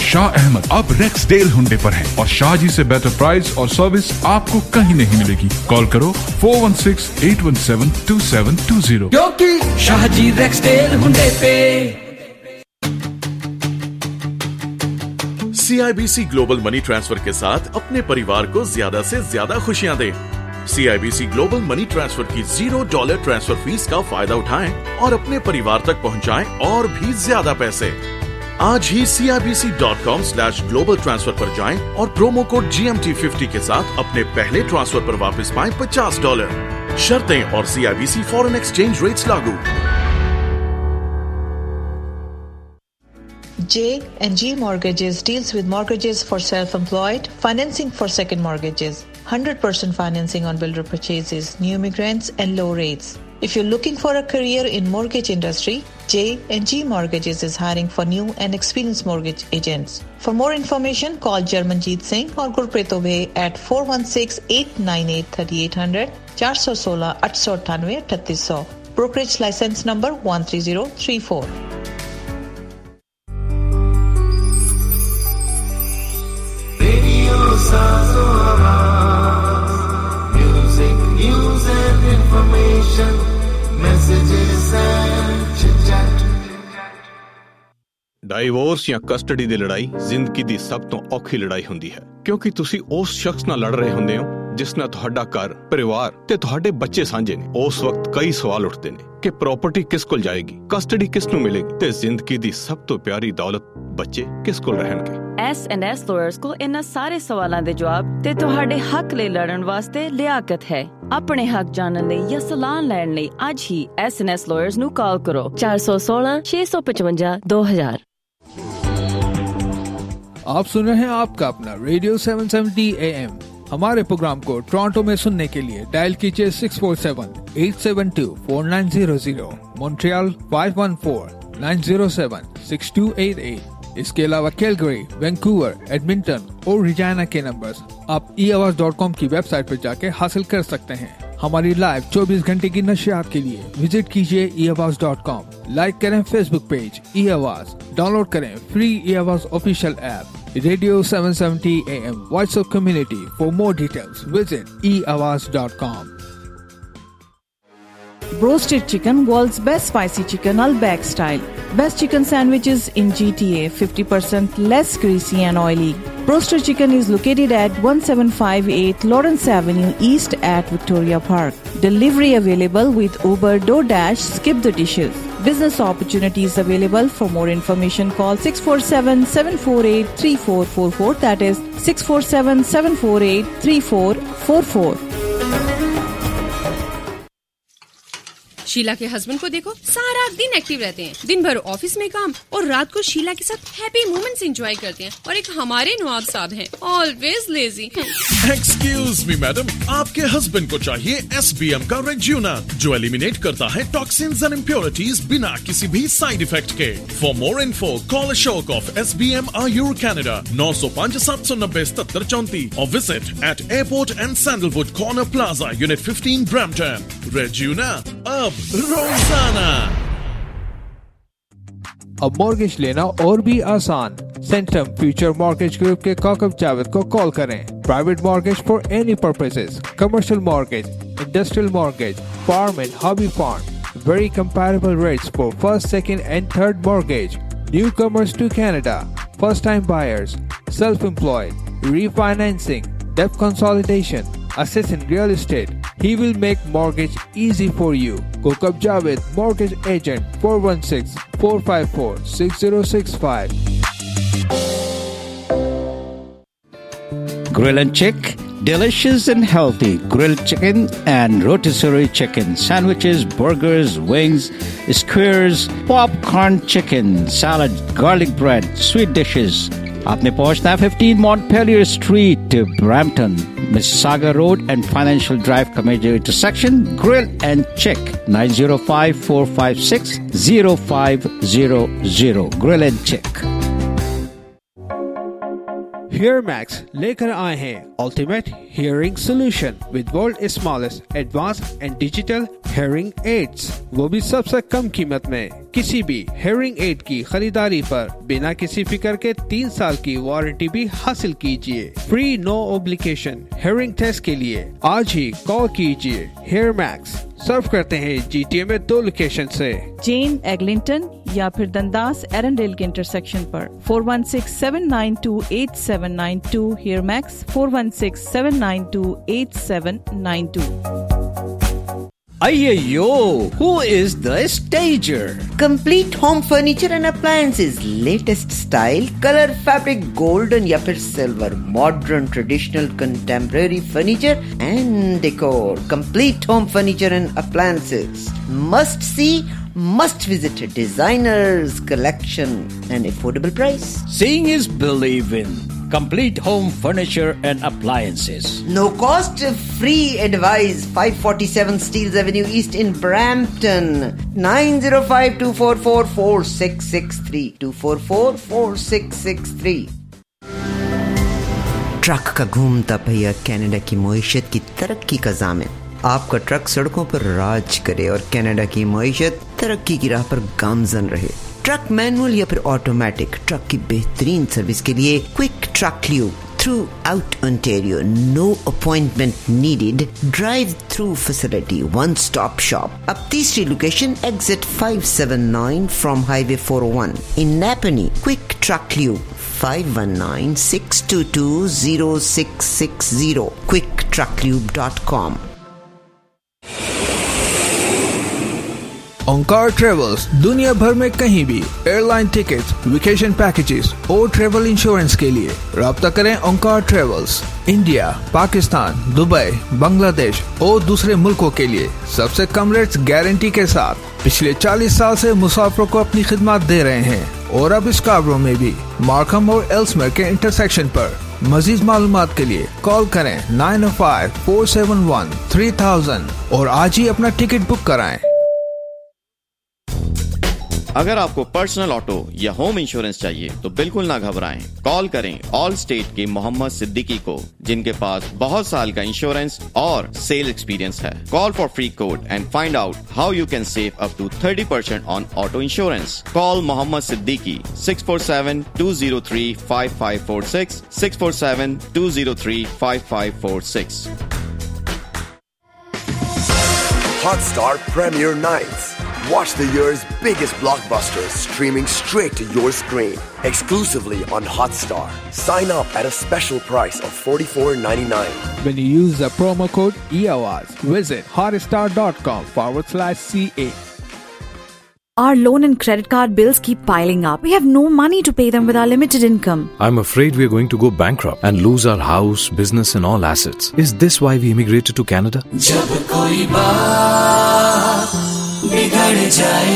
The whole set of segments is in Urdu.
शाह अहमद अब रेक्सडेल हुंडे पर हैं और शाहजी से बेटर प्राइस और सर्विस आपको कहीं नहीं मिलेगी। कॉल करो 416-817-2720 क्योंकि शाहजी रेक्सडेल हुंडे पे। CIBC ग्लोबल मनी ट्रांसफर के साथ अपने परिवार को ज्यादा से ज्यादा खुशियां दें। CIBC ग्लोबल मनी ट्रांसफर की $0 ट्रांसफर फीस का फायदा उठाएं और अपने परिवार तक पहुंचाएं और भी ज्यादा पैसे। आज ही CIBC.com/global transfer पर जाएं और प्रोमो कोड GMT50 के साथ अपने पहले ट्रांसफर पर वापस पाएं $50। शर्तें और CIBC फॉरेन एक्सचेंज रेट्स लागू। J&G Mortgages deals with mortgages for self-employed, financing for second mortgages, 100% financing on builder purchases, new immigrants and low rates. If you're looking for a career in mortgage industry, J&G Mortgages is hiring for new and experienced mortgage agents. For more information, call Jarmanjeet Singh or Gurpreet Obey at 416-898-3800, 416-898-3800. Brokerage license number 13034. Music, news and information, messages and chit-chat. Divorce ਜਾਂ ਕਸਟਡੀ ਦੀ ਲੜਾਈ ਜ਼ਿੰਦਗੀ ਦੀ ਸਭ ਤੋਂ ਔਖੀ ਲੜਾਈ ਹੁੰਦੀ ਹੈ, ਕਿਉਂਕਿ ਤੁਸੀਂ ਉਸ ਸ਼ਖਸ ਨਾਲ ਲੜ ਰਹੇ ਹੁੰਦੇ ਹੋ ਜਿਸ ਨਾਲ ਤੁਹਾਡਾ ਘਰ, ਪਰਿਵਾਰ ਤੇ ਤੁਹਾਡੇ ਬੱਚੇ ਸਾਂਝੇ ਨੇ। ਉਸ ਵਕਤ ਕਈ ਸਵਾਲ ਉੱਠਦੇ ਨੇ ਕਿ ਪ੍ਰਾਪਰਟੀ ਕਿਸ ਕੋਲ ਜਾਏਗੀ, ਕਸਟਡੀ ਕਿਸ ਨੂੰ ਮਿਲੇਗੀ ਤੇ ਜ਼ਿੰਦਗੀ ਦੀ ਸਭ ਤੋਂ ਪਿਆਰੀ ਦੌਲਤ ਬੱਚੇ ਕਿਸ ਕੋਲ ਰਹਿਣਗੇ। S&S ਲਾਇਰਸ ਕੋਲ ਇਹਨਾਂ ਸਾਰੇ ਸਵਾਲਾਂ ਦੇ ਜਵਾਬ ਤੇ ਤੁਹਾਡੇ ਹੱਕ ਲਈ ਲੜਨ ਵਾਸਤੇ ਲਿਆਕਤ ਹੈ। ਆਪਣੇ ਹੱਕ ਜਾਣਨ ਲਈ ਜਾਂ ਸਲਾਹ ਲੈਣ ਲਈ ਅੱਜ ਹੀ S&S ਲਾਇਰਸ ਨੂੰ ਕਾਲ ਕਰੋ 416-655-2000। आप सुन रहे हैं आपका अपना रेडियो 770 AM। हमारे प्रोग्राम को टोरंटो में सुनने के लिए डायल कीजिए 647-872-4900, मॉन्ट्रियल 514-907-6288। इसके अलावा कैलगरी, वैंकूवर, एडमिंटन और रिजाना के नंबर्स आप eAwaz.com की वेबसाइट पर जाके हासिल कर सकते हैं। हमारी लाइव 24 घंटे की नशियात के लिए विजिट कीजिए eAwaz.com। लाइक करें फेसबुक पेज eAwaz, डाउनलोड करें free eAwaz official app Radio 770 AM Voice of Community. For more details, visit eAwaz.com. Roasted chicken, world's best spicy chicken, Al-Bag style. Best chicken sandwiches in GTA, 50% less greasy and oily. Roasted chicken is located at 1758 Lawrence Avenue East at Victoria Park. Delivery available with Uber, DoorDash, Skip the Dishes. Business opportunities available. For more information, call 647-748-3444. That is 647-748-3444. Sheela के हस्बैंड को देखो, सारा दिन एक्टिव रहते हैं, दिन भर ऑफिस में काम और रात को शीला के साथ हैप्पी मोमेंट्स एंजॉय करते हैं। और एक हमारे नवाब साहब हैं, always lazy. Excuse me madam, आपके हस्बैंड को चाहिए SBM का रेज्यूना, जो एलिमिनेट करता है टॉक्सिन्स एंड इम्प्योरिटीज बिना किसी भी साइड इफेक्ट के। For more info call Ashok of SBM Ayur Canada 905-790-7734 और visit at airport and sandalwood corner plaza unit 15 Brampton। रेज्यूना अब रोजाना। अब मॉर्गेज लेना और भी आसान। सेंटम फ्यूचर मॉर्गेज ग्रुप के काकब जावेद को कॉल करें। Private mortgage for any purposes, commercial mortgage, industrial mortgage, farm and hobby farm, very comparable rates for first, second and third mortgage, newcomers to Canada, first time buyers, self employed, refinancing, debt consolidation, assessing real estate. He will make mortgage easy for you. Kokab Javed, Mortgage Agent, 416-454-6065. Grill and Chick, delicious and healthy grilled chicken and rotisserie chicken, sandwiches, burgers, wings, skewers, popcorn chicken, salad, garlic bread, sweet dishes. आपने पहुंचना है 15 Montpelier Street, Brampton, Mississauga Road and Financial Drive का major intersection. Grill and Chick, 905-456-0500. Grill and Chick. HearMax लेकर आए हैं Ultimate Hearing Solution with world's smallest advanced and digital hearing aids, वो भी सबसे कम कीमत में। किसी भी हेयरिंग एड की खरीदारी पर बिना किसी फिक्र के 3 साल की वारंटी भी हासिल कीजिए। Free no obligation hearing test के लिए आज ही कॉल कीजिए। हेयर मैक्स सर्व करते हैं GTA में 2 लोकेशन से, जेन एग्लिंटन या फिर दंदास एरनडेल के इंटरसेक्शन पर। 416-792-8792 Hear Max 416-792-8792। Ayyo, who is the stager? Complete home furniture and appliances, latest style, color, fabric, golden या फिर silver, modern, traditional, contemporary furniture and decor. Complete home furniture and appliances. Must see, must visit designers collection and affordable price. Seeing is believing. Complete home furniture and appliances. No cost, free advice. 547 Steeles Avenue East in Brampton. 905-244-4663. 244-4663. Truck का घूमता पहिया कनाडा की मईशत की तरक्की का ज़ामिन। आपका ट्रक सड़कों पर राज करे और कनाडा की मईशत तरक्की की राह पर गामजन रहे। ट्रक मैनुअल या फिर ऑटोमेटिक, ट्रक की बेहतरीन सर्विस के लिए Quick Truck Lube throughout Ontario. No appointment needed. Drive-through facility. One-stop shop. Up तीसरी location, exit 579 from Highway 401. In Napanee, Quick Truck Lube. 519-622-0660. QuickTruckLube.com. Omkar Travels दुनिया भर में कहीं भी एयरलाइन टिकट, वेकेशन पैकेजेस और ट्रेवल इंश्योरेंस के लिए राब्ता करें Omkar Travels. India, Pakistan, Dubai, Bangladesh और दूसरे मुल्कों के लिए सबसे कम रेट्स गारंटी के साथ पिछले 40 साल से मुसाफिरों को अपनी खिदमत दे रहे हैं। और अब स्कार्बरो में भी मार्कम और एल्समेयर के इंटरसेक्शन पर। मजीद मालूमात के लिए कॉल करें 905-471-3000 और आज ही अपना टिकट बुक कराएं। अगर आपको पर्सनल ऑटो या होम इंश्योरेंस चाहिए तो बिल्कुल ना घबराएं। कॉल करें ऑल स्टेट के मोहम्मद सिद्दीकी को, जिनके पास बहुत साल का इंश्योरेंस और सेल एक्सपीरियंस है। Call for free quote and find out how you can save up to 30% on auto insurance. Call Mohammed Siddiqui 647-203-5546 647-203-5546। Hotstar Premier Nights. Watch the year's biggest blockbusters streaming straight to your screen. Exclusively on Hotstar. Sign up at a special price of $44.99. When you use the promo code EAWAZ, visit hotstar.com/CA. Our loan and credit card bills keep piling up. We have no money to pay them with our limited income. I'm afraid we're going to go bankrupt and lose our house, business and all assets. Is this why we immigrated to Canada? जब कोई बात बिगड़ जाए,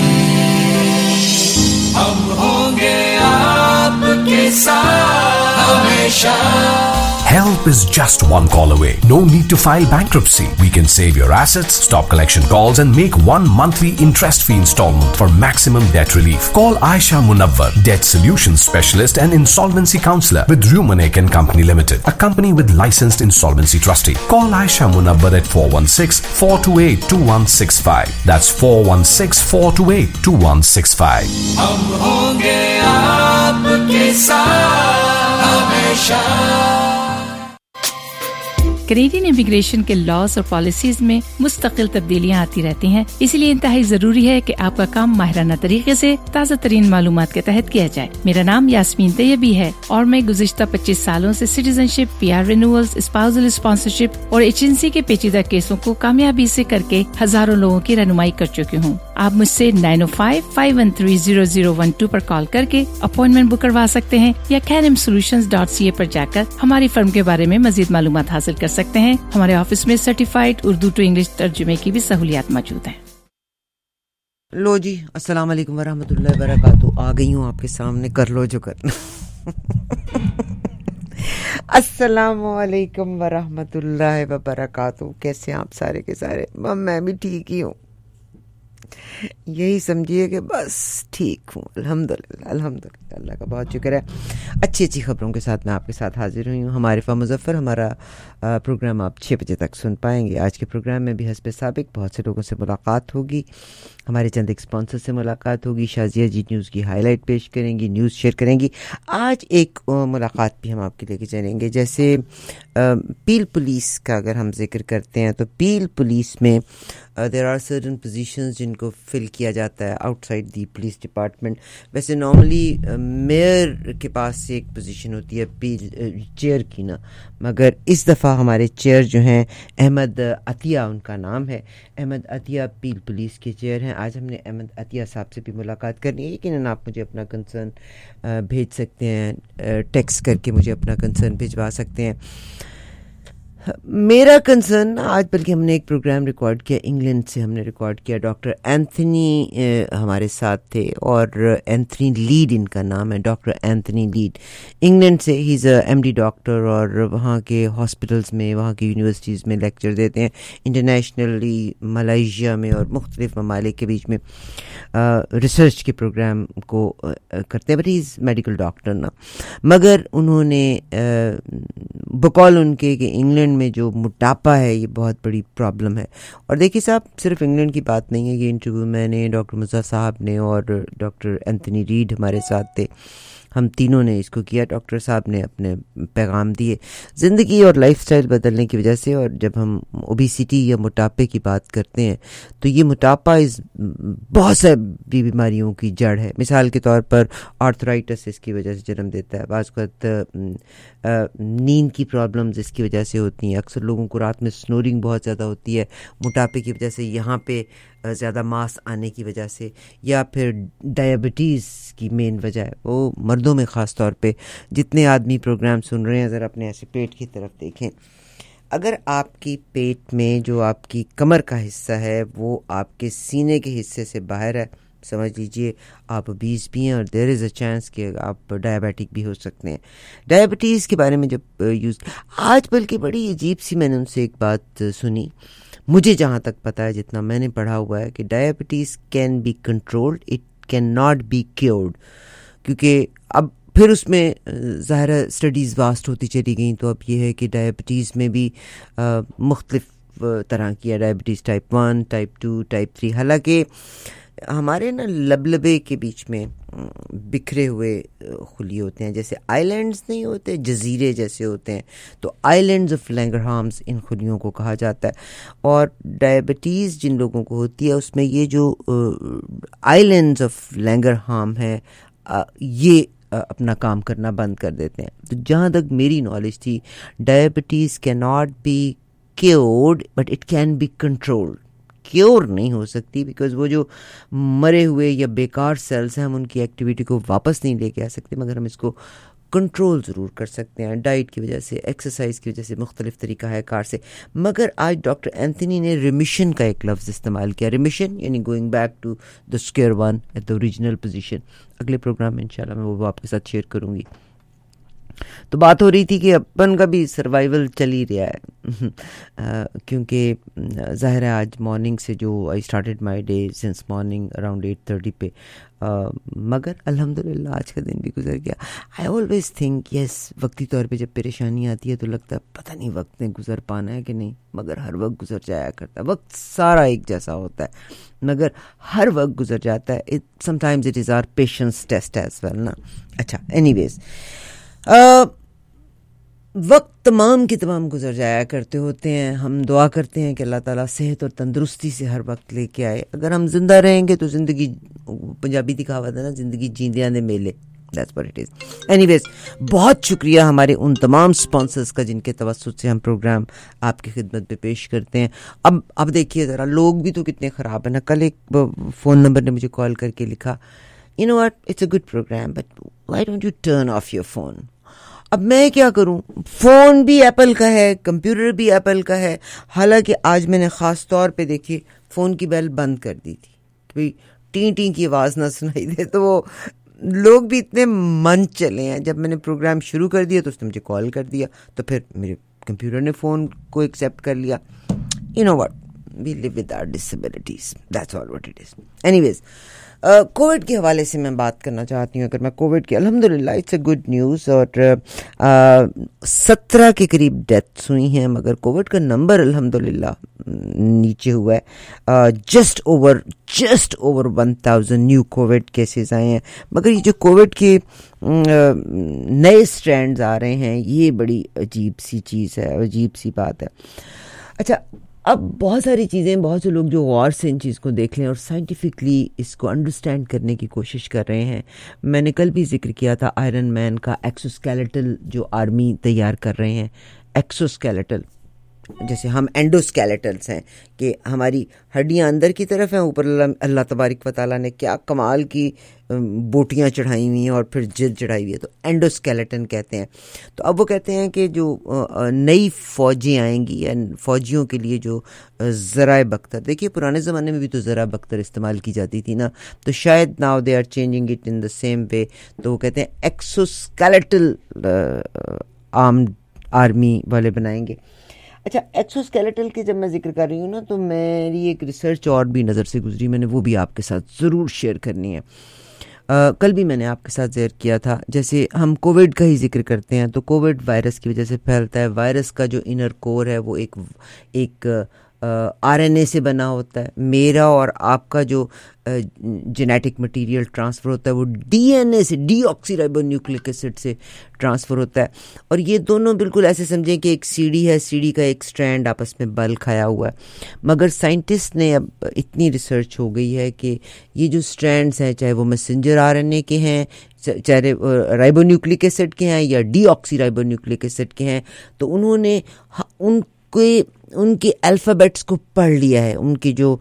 हम होंगे आपके साथ हमेशा। Help is just one call away. No need to file bankruptcy. We can save your assets, stop collection calls and make one monthly interest-free installment for maximum debt relief. Call Aisha Munawwar, Debt Solutions Specialist and Insolvency Counselor with Rumanek & Company Limited, a company with licensed insolvency trustee. Call Aisha Munawwar at 416-428-2165. That's 416-428-2165. हम होंगे आपके साथ हमेशा। कैनेडियन इमिग्रेशन के लॉज और पॉलिसीज में मुस्तकिल तब्दीलियां आती रहती हैं, इसलिए इंतहाई जरूरी है कि आपका काम माहिराना तरीके से ताज़ा तरीन मालूमात के तहत किया जाए। मेरा नाम यास्मीन तैयबी है और मैं गुज़िश्ता 25 सालों से citizenship, PR renewals, spousal sponsorship और एजेंसी के पेचीदा केसों को कामयाबी से करके हजारों लोगों की रहनुमाई कर चुकी हूँ। आप मुझसे 905-513-0012 पर कॉल करके अपॉइंटमेंट बुक करवा सकते हैं या canimsolutions.ca पर जाकर हमारी फर्म के बारे में मजीद मालूमात हासिल कर सकते हैं। हमारे ऑफिस में सर्टिफाइड उर्दू टू इंग्लिश तर्जुमे की भी सहूलियात मौजूद हैं। लो जी, अस्सलाम वालेकुम वरहमतुल्लाहि वबरकातुहू। आ गई हूँ आपके सामने, कर लो जो करना। अस्सलाम वालेकुम वरहमतुल्लाहि वबरकातुहू। कैसे हैं आप सारे के सारे? मैं भी ठीक ही हूँ। یہی سمجھیے کہ بس ٹھیک ہوں, الحمدللہ الحمدللہ, اللہ کا بہت شکر ہے. اچھی اچھی خبروں کے ساتھ میں آپ کے ساتھ حاضر ہوئی ہوں. ہمارے مظفر, ہمارا پروگرام آپ 6 بجے تک سن پائیں گے. آج کے پروگرام میں بھی حسب سابق بہت سے لوگوں سے ملاقات ہوگی, ہمارے چند اسپانسر سے ملاقات ہوگی. شازیہ جی نیوز کی ہائی لائٹ پیش کریں گی, نیوز شیئر کریں گی. آج ایک ملاقات بھی ہم آپ کے لے کے چلیں گے. جیسے پیل پولیس کا اگر ہم ذکر کرتے ہیں تو پیل پولیس میں دیر آر سرٹن پوزیشنز جن کو فل کیا جاتا ہے out side the police department. ویسے نارملی میئر کے پاس ایک پوزیشن ہوتی ہے پیل چیئر کی نا, مگر اس دفعہ ہمارے چیئر جو ہیں احمد عطیہ ان کا نام ہے. احمد عطیہ پیل پولیس کے چیئر ہیں. آج ہم نے احمد عطیہ صاحب سے بھی ملاقات کرنی ہے. یقیناً آپ مجھے اپنا کنسرن بھیج سکتے ہیں, ٹیکسٹ کر کے مجھے اپنا کنسرن بھجوا سکتے ہیں. میرا کنسرن آج, بلکہ ہم نے ایک پروگرام ریکارڈ کیا انگلینڈ سے, ہم نے ریکارڈ کیا. ڈاکٹر اینتھنی ہمارے ساتھ تھے, اور اینتھنی لیڈ ان کا نام ہے, ڈاکٹر اینتھنی لیڈ. انگلینڈ سے ہی is a M D doctor, اور وہاں کے ہاسپٹلس میں, وہاں کی یونیورسٹیز میں لیکچر دیتے ہیں. انٹرنیشنلی ملائیشیا میں اور مختلف ممالک کے بیچ میں ریسرچ کے پروگرام کو کرتے ہیں. But he is medical doctor نا, مگر انہوں نے بقول ان کے کہ انگلینڈ میں جو موٹاپا ہے یہ بہت بڑی پرابلم ہے. اور دیکھیے صاحب, صرف انگلینڈ کی بات نہیں ہے. یہ انٹرویو میں نے ڈاکٹر مرزا صاحب نے اور ڈاکٹر اینتھنی ریڈ ہمارے ساتھ تھے, ہم تینوں نے اس کو کیا. ڈاکٹر صاحب نے اپنے پیغام دیے زندگی اور لائف سٹائل بدلنے کی وجہ سے. اور جب ہم اوبیسٹی یا موٹاپے کی بات کرتے ہیں تو یہ موٹاپا بہت سے بیماریوں کی جڑ ہے. مثال کے طور پر آرتھرائٹس اس کی وجہ سے جنم دیتا ہے, بعض وقت نیند کی پرابلمز اس کی وجہ سے ہوتی ہیں. اکثر لوگوں کو رات میں سنورنگ بہت زیادہ ہوتی ہے موٹاپے کی وجہ سے, یہاں پہ زیادہ ماس آنے کی وجہ سے, یا پھر ڈائبٹیز کی مین وجہ ہے. وہ مردوں میں خاص طور پہ جتنے آدمی پروگرام سن رہے ہیں ذرا اپنے ایسے پیٹ کی طرف دیکھیں. اگر آپ کی پیٹ میں جو آپ کی کمر کا حصہ ہے وہ آپ کے سینے کے حصے سے باہر ہے, سمجھ لیجئے آپ اوبیس بھی ہیں, اور دیر از اے چانس کہ آپ ڈائبیٹک بھی ہو سکتے ہیں. ڈائبٹیز کے بارے میں جب آج بلکہ بڑی عجیب سی میں نے ان سے ایک بات سنی, مجھے جہاں تک پتہ ہے, جتنا میں نے پڑھا ہوا ہے, کہ diabetes can be controlled, it can not be cured. کیونکہ اب پھر اس میں ظاہر اسٹڈیز واسٹ ہوتی چلی گئیں, تو اب یہ ہے کہ ڈائبٹیز میں بھی مختلف طرح کی ہے, ڈائبٹیز ٹائپ 1, ٹائپ 2, ٹائپ 3. حالانکہ ہمارے نا لبلبے کے بیچ میں بکھرے ہوئے خلیے ہوتے ہیں, جیسے آئی لینڈز نہیں ہوتے, جزیرے جیسے ہوتے ہیں, تو آئی لینڈز آف لینگرہامز ان خلیوں کو کہا جاتا ہے. اور ڈائبٹیز جن لوگوں کو ہوتی ہے اس میں یہ جو آئی لینڈز آف لینگرہام ہیں یہ اپنا کام کرنا بند کر دیتے ہیں. تو جہاں تک میری نالج تھی, ڈائبٹیز کی not be cured but it can be controlled. Cure نہیں ہو سکتی بیکاز وہ جو مرے ہوئے یا بیکار سیلز ہیں ہم ان کی ایکٹیویٹی کو واپس نہیں لے کے آ سکتے, مگر ہم اس کو کنٹرول ضرور کر سکتے ہیں ڈائٹ کی وجہ سے, ایکسرسائز کی وجہ سے, مختلف طریقہ ہے کار سے. مگر آج ڈاکٹر اینتھنی نے ریمیشن کا ایک لفظ استعمال کیا. ریمیشن یعنی going back to the square one at the original position. اگلے پروگرام میں انشاءاللہ میں وہ آپ کے ساتھ شیئر کروں گی. تو بات ہو رہی تھی کہ اپن کا بھی سروائیول چل ہی رہا ہے, کیونکہ ظاہر ہے آج مارننگ سے جو I started my day since morning around 8:30 پہ, مگر الحمدللہ آج کا دن بھی گزر گیا. آئی آلویز تھنک یس, وقتی طور پہ جب پریشانی آتی ہے تو لگتا ہے پتہ نہیں وقت نے گزر پانا ہے کہ نہیں, مگر ہر وقت گزر جایا کرتا ہے. وقت سارا ایک جیسا ہوتا ہے مگر ہر وقت گزر جاتا ہے. Sometimes it is our patience test as well نا. اچھا اینی ویز, وقت تمام کی تمام گزر جایا کرتے ہوتے ہیں. ہم دعا کرتے ہیں کہ اللہ تعالیٰ صحت اور تندرستی سے ہر وقت لے کے آئے. اگر ہم زندہ رہیں گے تو زندگی, پنجابی کی کہاوت ہے نا, زندگی جیندیاں دے میلے, that's what it is. Anyways, بہت شکریہ ہمارے ان تمام سپانسرز کا جن کے توسط سے ہم پروگرام آپ کی خدمت میں پیش کرتے ہیں. اب دیکھیے ذرا, لوگ بھی تو کتنے خراب ہیں نا. کل ایک فون نمبر نے مجھے کال کر کے لکھا, you know what, it's a good program but why don't you turn off your phone. اب میں کیا کروں, فون بھی ایپل کا ہے, کمپیوٹر بھی ایپل کا ہے. حالانکہ آج میں نے خاص طور پہ دیکھیے فون کی بیل بند کر دی تھی کہ بھئی ٹیں ٹیں کی آواز نہ سنائی دے. تو وہ لوگ بھی اتنے من چلے ہیں. جب میں نے پروگرام شروع کر دیا تو اس نے مجھے کال کر دیا, تو پھر میرے کمپیوٹر نے فون کو ایکسیپٹ کر لیا. You know what, we live with our disabilities. That's all what it is. Anyways, covid کے حوالے سے میں بات کرنا چاہتی ہوں. اگر میں کووڈ کے الحمدللہ اٹس اے گڈ نیوز, اور 17 کے قریب ڈیتھس ہوئی ہیں, مگر کووڈ کا نمبر الحمدللہ نیچے ہوا ہے. Just over 1000 new covid cases آئے ہیں. مگر یہ جو کووڈ کے نئے اسٹرینڈز آ رہے ہیں, یہ بڑی عجیب سی چیز ہے, عجیب سی بات ہے. اچھا, اب بہت ساری چیزیں, بہت سے لوگ جو غور سے ان چیز کو دیکھ لیں اور سائنٹیفکلی اس کو انڈرسٹینڈ کرنے کی کوشش کر رہے ہیں. میں نے کل بھی ذکر کیا تھا آئرن مین کا ایکسوسکیلیٹل جو آرمی تیار کر رہے ہیں. ایکسوسکیلیٹل جیسے ہم اینڈوسکیلیٹلس ہیں کہ ہماری ہڈیاں اندر کی طرف ہیں, اوپر اللہ تبارک و تعالیٰ نے کیا کمال کی بوٹیاں چڑھائی ہوئی ہیں اور پھر جلد چڑھائی ہوئی ہے, تو اینڈوسکیلیٹن کہتے ہیں. تو اب وہ کہتے ہیں کہ جو نئی فوجیں آئیں گی یا فوجیوں کے لیے جو ذرائع بختر, دیکھیے پرانے زمانے میں بھی تو ذرائع بختر استعمال کی جاتی تھی نا, تو شاید now they are changing it in the same way. تو وہ کہتے ہیں ایکسوسکیلیٹل آرمی والے بنائیں گے. اچھا, ایکسوسکیلیٹل کی جب میں ذکر کر رہی ہوں نا, تو میری ایک ریسرچ اور بھی نظر سے گزری, میں نے وہ بھی آپ کے ساتھ ضرور شیئر کرنی ہے. کل بھی میں نے آپ کے ساتھ شیئر کیا تھا. جیسے ہم کووڈ کا ہی ذکر کرتے ہیں, تو کووڈ وائرس کی وجہ سے پھیلتا ہے. وائرس کا جو انر کور ہے وہ ایک آر این اے سے بنا ہوتا ہے. میرا اور آپ کا جو جینیٹک مٹیریل ٹرانسفر ہوتا ہے وہ ڈی این اے سے, deoxyribonucleic acid سے ٹرانسفر ہوتا ہے. اور یہ دونوں بالکل ایسے سمجھیں کہ ایک سیڑھی ہے, سیڑھی کا ایک اسٹرینڈ آپس میں بل کھایا ہوا ہے. مگر سائنٹسٹ نے اب اتنی ریسرچ ہو گئی ہے کہ یہ جو اسٹرینڈس ہیں, چاہے وہ میسنجر آر این اے کے ہیں, چاہے رائبو نیوکلک ایسڈ کے ہیں یا deoxyribonucleic acid کے ہیں, تو انہوں نے ان کے الفابیٹس کو پڑھ لیا ہے, ان کی جو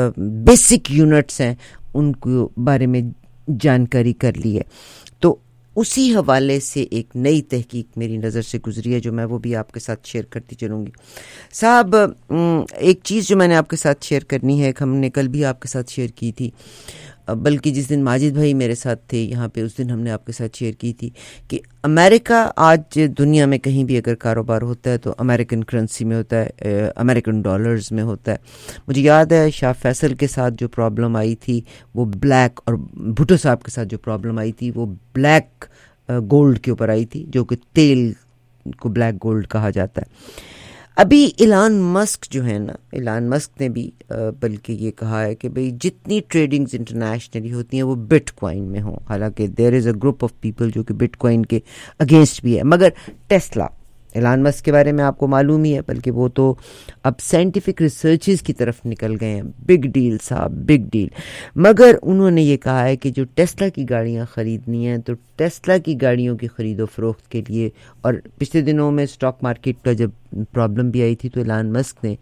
بیسک یونٹس ہیں ان کو بارے میں جانکاری کر لی ہے. تو اسی حوالے سے ایک نئی تحقیق میری نظر سے گزری ہے جو میں وہ بھی آپ کے ساتھ شیئر کرتی چلوں گی. صاحب, ایک چیز جو میں نے آپ کے ساتھ شیئر کرنی ہے, ہم نے کل بھی آپ کے ساتھ شیئر کی تھی, بلکہ جس دن ماجد بھائی میرے ساتھ تھے یہاں پہ, اس دن ہم نے آپ کے ساتھ شیئر کی تھی کہ امریکہ آج دنیا میں کہیں بھی اگر کاروبار ہوتا ہے تو امریکن کرنسی میں ہوتا ہے, امریکن ڈالرز میں ہوتا ہے. مجھے یاد ہے شاہ فیصل کے ساتھ جو پرابلم آئی تھی وہ بلیک, اور بھٹو صاحب کے ساتھ جو پرابلم آئی تھی وہ بلیک گولڈ کے اوپر آئی تھی, جو کہ تیل کو بلیک گولڈ کہا جاتا ہے. ابھی ایلان مسک جو ہے نا, ایلان مسک نے بھی بلکہ یہ کہا ہے کہ بھئی جتنی ٹریڈنگز انٹرنیشنلی ہوتی ہیں وہ بٹ کوائن میں ہوں. حالانکہ there is a group of people جو کہ بٹ کوائن کے اگینسٹ بھی ہے. مگر ٹیسلا, ایلان مسک کے بارے میں آپ کو معلوم ہی ہے, بلکہ وہ تو اب سائنٹیفک ریسرچز کی طرف نکل گئے ہیں. بگ ڈیل صاحب, بگ ڈیل. مگر انہوں نے یہ کہا ہے کہ جو ٹیسلا کی گاڑیاں خریدنی ہیں تو ٹیسلا کی گاڑیوں کی خرید و فروخت کے لیے, اور پچھلے دنوں میں اسٹاک مارکیٹ کا جب پرابلم بھی آئی تھی تو ایلان مسک نے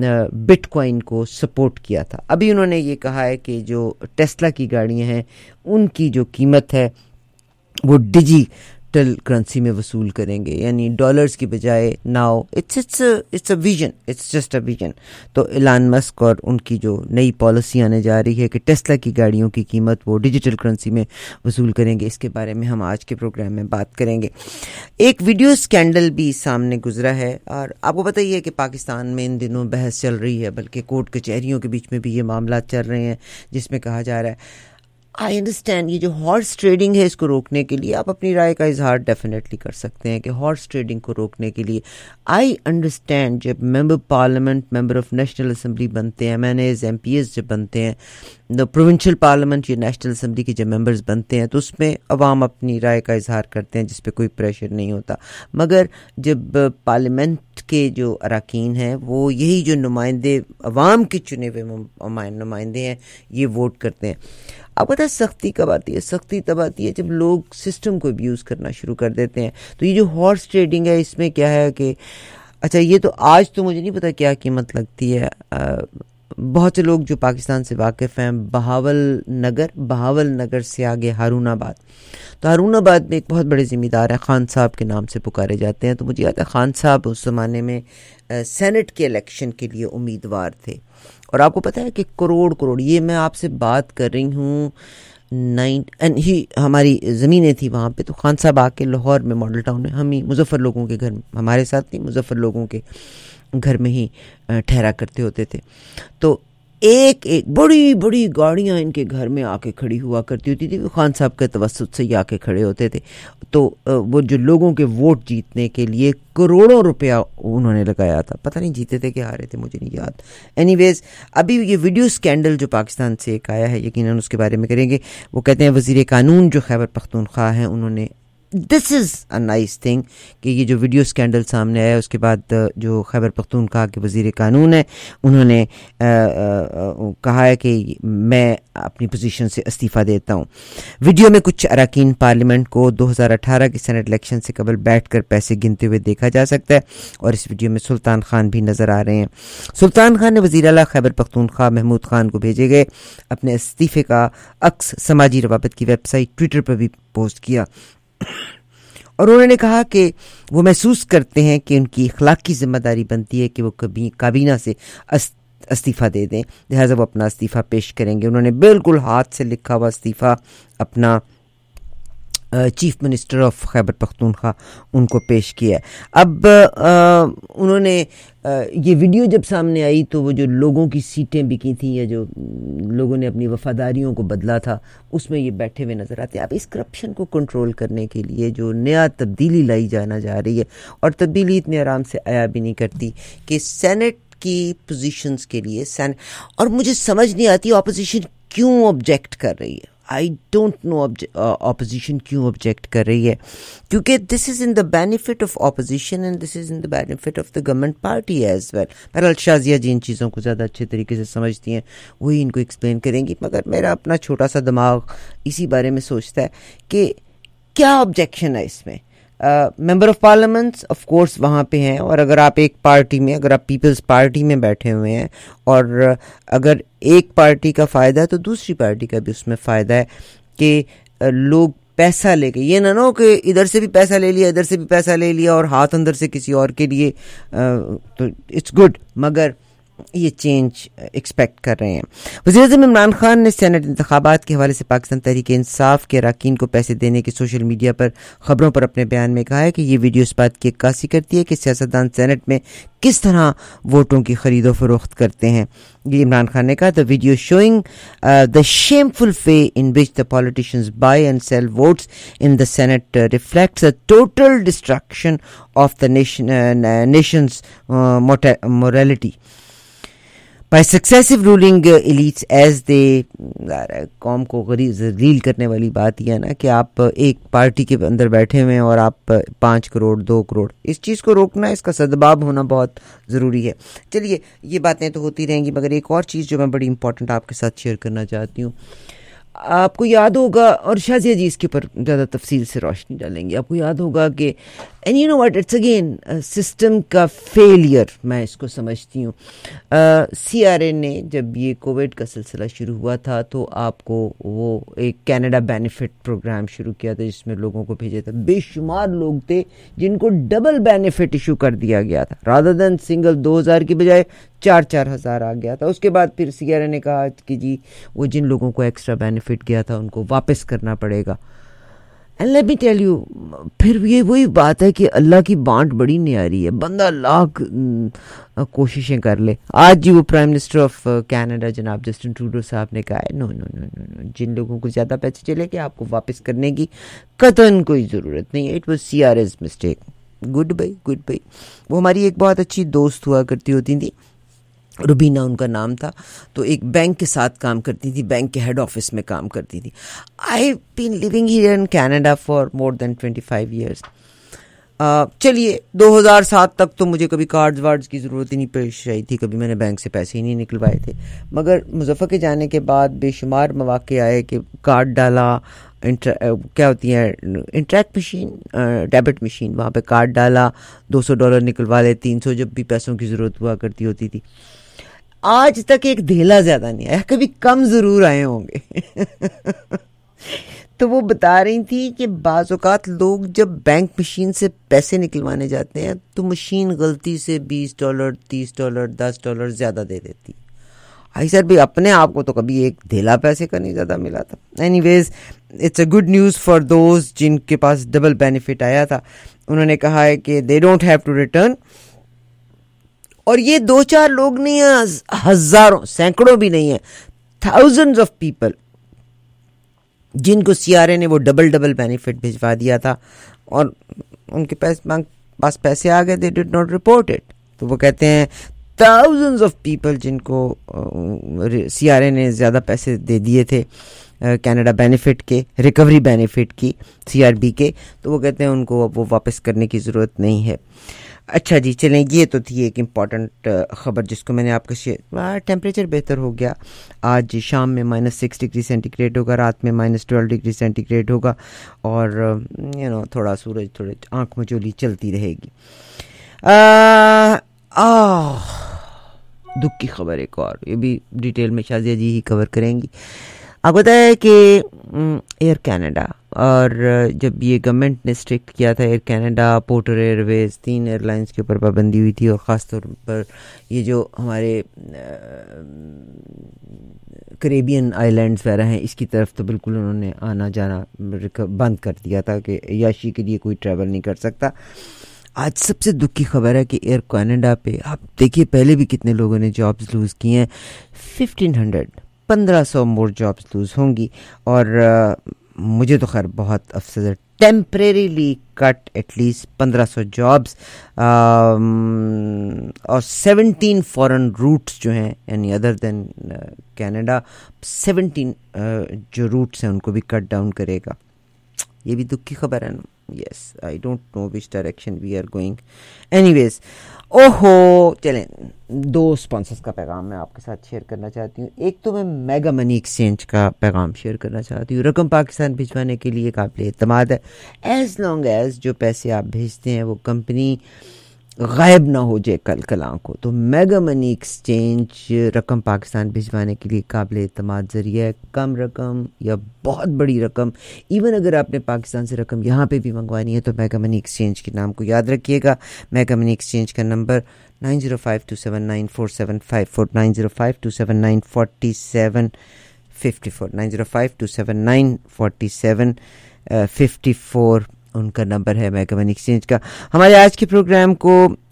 بٹ کوائن کو سپورٹ کیا تھا. ابھی انہوں نے یہ کہا ہے کہ جو ٹیسلا کی گاڑیاں ہیں ان کی جو قیمت ہے وہ ڈیجیٹل کرنسی میں وصول کریں گے, یعنی ڈالرز کی بجائے. Now it's a vision, it's just a vision. تو ایلان مسک اور ان کی جو نئی پالیسی آنے جا رہی ہے کہ ٹیسلا کی گاڑیوں کی قیمت وہ ڈیجیٹل کرنسی میں وصول کریں گے, اس کے بارے میں ہم آج کے پروگرام میں بات کریں گے. ایک ویڈیو اسکینڈل بھی سامنے گزرا ہے, اور آپ کو پتہ ہی ہے کہ پاکستان میں ان دنوں بحث چل رہی ہے, بلکہ کورٹ کچہریوں کے بیچ میں بھی یہ معاملات چل رہے ہیں, جس میں کہا جا رہا ہے آئی انڈرسٹینڈ یہ جو ہارس ٹریڈنگ ہے اس کو روکنے کے لیے آپ اپنی رائے کا اظہار ڈیفینیٹلی کر سکتے ہیں کہ ہارس ٹریڈنگ کو روکنے کے لیے آئی انڈرسٹینڈ جب member parliament, member of national assembly بنتے ہیں, MNAs, MPs جب بنتے ہیں, پروونشل پارلیمنٹ یا نیشنل اسمبلی کے جب ممبرز بنتے ہیں تو اس میں عوام اپنی رائے کا اظہار کرتے ہیں جس پہ کوئی پریشر نہیں ہوتا. مگر جب پارلیمنٹ کے جو اراکین ہیں وہ یہی جو نمائندے عوام کے چنے ہوئے نمائندے ہیں یہ ووٹ کرتے ہیں. آپ پتہ سختی کب آتی ہے؟ سختی تب آتی ہے جب لوگ سسٹم کو ابیوز کرنا شروع کر دیتے ہیں. تو یہ جو ہارس ٹریڈنگ ہے اس میں کیا ہے کہ اچھا یہ تو آج تو مجھے نہیں پتا کیا قیمت لگتی ہے. بہت سے لوگ جو پاکستان سے واقف ہیں, بہاول نگر سے آگے ہارون آباد, تو ہارون آباد میں ایک بہت بڑے ذمہ دار ہیں, خان صاحب کے نام سے پکارے جاتے ہیں. تو مجھے یاد ہے خان صاحب اس زمانے میں سینٹ کے الیکشن کے لیے امیدوار تھے, اور آپ کو پتہ ہے کہ کروڑ یہ میں آپ سے بات کر رہی ہوں ہماری زمینیں تھی وہاں پہ. تو خان صاحب آ کے لاہور میں ماڈل ٹاؤن میں ہم ہی مظفر لوگوں کے گھر, ہمارے ساتھ نہیں مظفر لوگوں کے گھر میں ہی ٹھہرا کرتے ہوتے تھے. تو ایک بڑی بڑی گاڑیاں ان کے گھر میں آ کے کھڑی ہوا کرتی ہوتی تھی. خان صاحب کے توسط سے ہی آ کے کھڑے ہوتے تھے. تو وہ جو لوگوں کے ووٹ جیتنے کے لیے کروڑوں روپیہ انہوں نے لگایا تھا. پتہ نہیں جیتے تھے کہ ہارے تھے, مجھے نہیں یاد. اینی ویز ابھی یہ ویڈیو اسکینڈل جو پاکستان سے ایک آیا ہے, یقیناً اس کے بارے میں کریں گے. وہ کہتے ہیں وزیر قانون جو خیبر پختونخوا ہیں, انہوں نے دس از اے نائس تھنگ کہ یہ جو ویڈیو اسکینڈل سامنے آیا اس کے بعد جو خیبر پختونخوا کے وزیر قانون ہیں انہوں نے کہا ہے کہ میں اپنی پوزیشن سے استعفیٰ دیتا ہوں. ویڈیو میں کچھ اراکین پارلیمنٹ کو 2018 کی سینٹ الیکشن سے قبل بیٹھ کر پیسے گنتے ہوئے دیکھا جا سکتا ہے, اور اس ویڈیو میں سلطان خان بھی نظر آ رہے ہیں. سلطان خان نے وزیر اعلیٰ خیبر پختونخوا محمود خان کو بھیجے گئے اپنے استعفے کا عکس سماجی روابط کی ویب سائٹ ٹویٹر پر بھی پوسٹ کیا, اور انہوں نے کہا کہ وہ محسوس کرتے ہیں کہ ان کی اخلاقی ذمہ داری بنتی ہے کہ وہ کبھی کابینہ سے استعفیٰ دے دیں, لہٰذا وہ اپنا استعفیٰ پیش کریں گے. انہوں نے بالکل ہاتھ سے لکھا ہوا استعفیٰ اپنا chief minister of Khyber Pakhtunkhwa ان کو پیش کیا ہے. اب انہوں نے یہ ویڈیو جب سامنے آئی تو وہ جو لوگوں کی سیٹیں بکی تھیں یا جو لوگوں نے اپنی وفاداریوں کو بدلا تھا اس میں یہ بیٹھے ہوئے نظر آتے ہیں. اب اس کرپشن کو کنٹرول کرنے کے لیے جو نیا تبدیلی لائی جانا جا رہی ہے, اور تبدیلی اتنے آرام سے آیا بھی نہیں کرتی کہ سینٹ کی پوزیشنز کے لیے اور مجھے سمجھ نہیں آتی اپوزیشن کیوں آبجیکٹ کر رہی ہے. آئی ڈونٹ نو اپوزیشن کیوں آبجیکٹ کر رہی ہے, کیونکہ this is in the benefit of opposition and this is in the benefit of the government party as well. بہرحال شازیہ جی ان چیزوں کو زیادہ اچھے طریقے سے سمجھتی ہیں, وہی ان کو ایکسپلین کریں گی, مگر میرا اپنا چھوٹا سا دماغ اسی بارے میں سوچتا ہے کہ کیا آبجیکشن ہے اس میں. Member of parliaments of course وہاں پہ ہیں, اور اگر آپ ایک پارٹی میں, اگر آپ پیپلز پارٹی میں بیٹھے ہوئے ہیں اور اگر ایک پارٹی کا فائدہ ہے تو دوسری پارٹی کا بھی اس میں فائدہ ہے کہ لوگ پیسہ لے کے, یہ نہ ہو کہ ادھر سے بھی پیسہ لے لیا ادھر سے بھی پیسہ لے لیا اور ہاتھ اندر سے کسی اور کے لیے, تو اٹس گڈ, مگر یہ چینج ایکسپیکٹ کر رہے ہیں. وزیر اعظم عمران خان نے سینٹ انتخابات کے حوالے سے پاکستان تحریک انصاف کے اراکین کو پیسے دینے کی سوشل میڈیا پر خبروں پر اپنے بیان میں کہا ہے کہ یہ ویڈیو اس بات کی عکاسی کرتی ہے کہ سیاستدان سینٹ میں کس طرح ووٹوں کی خرید و فروخت کرتے ہیں. یہ عمران خان نے کہا, the video showing the shameful way in which the politicians buy and sell votes in the Senate reflects a total destruction of the nation's morality by successive ruling elites as they قوم کو ذلیل کرنے والی بات یہ ہے نا کہ آپ ایک پارٹی کے اندر بیٹھے ہوئے ہیں اور آپ 5 کروڑ 2 کروڑ, اس چیز کو روکنا, اس کا سدباب ہونا بہت ضروری ہے. چلیے یہ باتیں تو ہوتی رہیں گی, مگر ایک اور چیز جو میں بڑی امپورٹنٹ آپ کے ساتھ شیئر کرنا چاہتی ہوں. آپ کو یاد ہوگا, اور شازیہ جی اس کے اوپر زیادہ تفصیل سے روشنی ڈالیں گے, آپ کو یاد ہوگا کہ and you know what, it's again system کا فیلئر, میں اس کو سمجھتی ہوں. سی آر اے نے جب یہ کووڈ کا سلسلہ شروع ہوا تھا تو آپ کو وہ ایک کینیڈا بینیفٹ پروگرام شروع کیا تھا جس میں لوگوں کو بھیجا تھا. بے شمار لوگ تھے جن کو ڈبل بینیفٹ ایشو کر دیا گیا تھا, رادر دین سنگل 2000 کی بجائے 4,000 آ گیا تھا. اس کے بعد پھر سی آر اے نے کہا کہ جی وہ جن لوگوں کو ایکسٹرا بینیفٹ گیا تھا ان کو واپس کرنا پڑے گا. And let me tell you, پھر یہ وہی بات ہے کہ اللہ کی بانٹ بڑی نیاری ہے, بندہ لاکھ کوششیں کر لے. آج جی وہ پرائم منسٹر آف کینیڈا جناب جسٹن ٹروڈو صاحب نے کہا ہے نو نو نو نو, جن لوگوں کو زیادہ پیسے چلے کہ آپ کو واپس کرنے کی قطعاً کوئی ضرورت نہیں ہے. It was C R as mistake. Goodbye goodbye. وہ ہماری ایک بہت اچھی دوست ہوا کرتی ہوتی تھی, روبینہ ان کا نام تھا, تو ایک بینک کے ساتھ کام کرتی تھی, بینک کے ہیڈ آفس میں کام کرتی تھی. I been living here in Canada for more than 25 years. چلیے 2007 تک تو مجھے کبھی کارڈز وارڈز کی ضرورت ہی نہیں پیش آئی تھی, کبھی میں نے بینک سے پیسے ہی نہیں نکلوائے تھے. مگر مظفر کے جانے کے بعد بے شمار مواقع آئے کہ کارڈ ڈالا, کیا ہوتی ہے انٹریکٹ مشین, ڈیبٹ مشین, وہاں پہ کارڈ ڈالا, $200 نکلوا لے, 300 جب بھی پیسوں کی ضرورت ہوا کرتی ہوتی تھی. آج تک ایک دھیلا زیادہ نہیں آیا, کبھی کم ضرور آئے ہوں گے. تو وہ بتا رہی تھی کہ بعض اوقات لوگ جب بینک مشین سے پیسے نکلوانے جاتے ہیں تو مشین غلطی سے $20 $30 $10 زیادہ دے دیتی. آئی سر بھی اپنے آپ کو تو کبھی ایک دھیلا پیسے کا نہیں زیادہ ملا تھا. Anyways it's a good news for those جن کے پاس ڈبل بینیفٹ آیا تھا. انہوں نے کہا ہے کہ they don't have to return اور یہ 2-4 لوگ نہیں ہیں, ہزاروں, سینکڑوں بھی نہیں ہیں, thousands of people جن کو CRA نے وہ ڈبل بینیفٹ بھجوا دیا تھا اور ان کے پاس پیسے آ گئے, they did not report it. تو وہ کہتے ہیں thousands of people جن کو CRA نے زیادہ پیسے دے دیے تھے کینیڈا بینیفٹ کے, ریکوری بینیفٹ کی, CRB کے, تو وہ کہتے ہیں ان کو وہ واپس کرنے کی ضرورت نہیں ہے. اچھا جی چلیں, یہ تو تھی ایک امپورٹنٹ خبر جس کو میں نے آپ کو ٹیمپریچر بہتر ہو گیا. آج شام میں -6 ڈگری سینٹی گریڈ ہوگا, رات میں -12 ڈگری سینٹی گریڈ ہوگا, اور تھوڑا سورج تھوڑے آنکھ مجولی چلتی رہے گی. دکھ کی خبر ایک اور, یہ بھی ڈیٹیل میں شازیہ جی ہی کور کریں گی. آپ کو پتہ ہے کہ ایئر کینیڈا, اور جب یہ گورنمنٹ نے اسٹرکٹ کیا تھا Air Canada, Porter airways, 3 airlines کے اوپر پابندی ہوئی تھی, اور خاص طور پر یہ جو ہمارے کریبین آئی لینڈز وغیرہ ہیں اس کی طرف تو بالکل انہوں نے آنا جانا بند کر دیا تھا کہ عیاشی کے لیے کوئی ٹریول نہیں کر سکتا. آج سب سے دکھ کی خبر ہے کہ ایئر کینیڈا پہ آپ دیکھیے پہلے بھی کتنے لوگوں نے جابز لوز کی ہیں, 1500 مور جابز لوز ہوں گی, اور مجھے تو خیر بہت افسوس ہے. Temporarily cut at least 1500 jobs, اور 17 فورن روٹس جو ہیں, یعنی ادر دین کینیڈا 17 جو روٹس ہیں ان کو بھی کٹ ڈاؤن کرے گا. یہ بھی دکھ کی خبر ہے نا. Yes, I don't know which direction we are going. Anyways, اوہو چلیں, 2 اسپانسرس کا پیغام میں آپ کے ساتھ شیئر کرنا چاہتی ہوں. ایک تو میں میگا منی ایکسچینج کا پیغام شیئر کرنا چاہتی ہوں. رقم پاکستان بھجوانے کے لیے قابل اعتماد ہے, ایز لانگ ایز جو پیسے آپ بھیجتے ہیں وہ کمپنی غائب نہ ہو جائے کل کلاں کو. تو میگا منی ایکسچینج رقم پاکستان بھجوانے کے لیے قابل اعتماد ذریعہ ہے. کم رقم یا بہت بڑی رقم, ایون اگر آپ نے پاکستان سے رقم یہاں پہ بھی منگوانی ہے تو میگا منی ایکسچینج کے نام کو یاد رکھیے گا. میگا منی ایکسچینج کا نمبر 9052794754, 9052794754, 9052794754 ان کا نمبر ہے میگا منی ایکسچینج کا. ہمارے آج کے پروگرام کو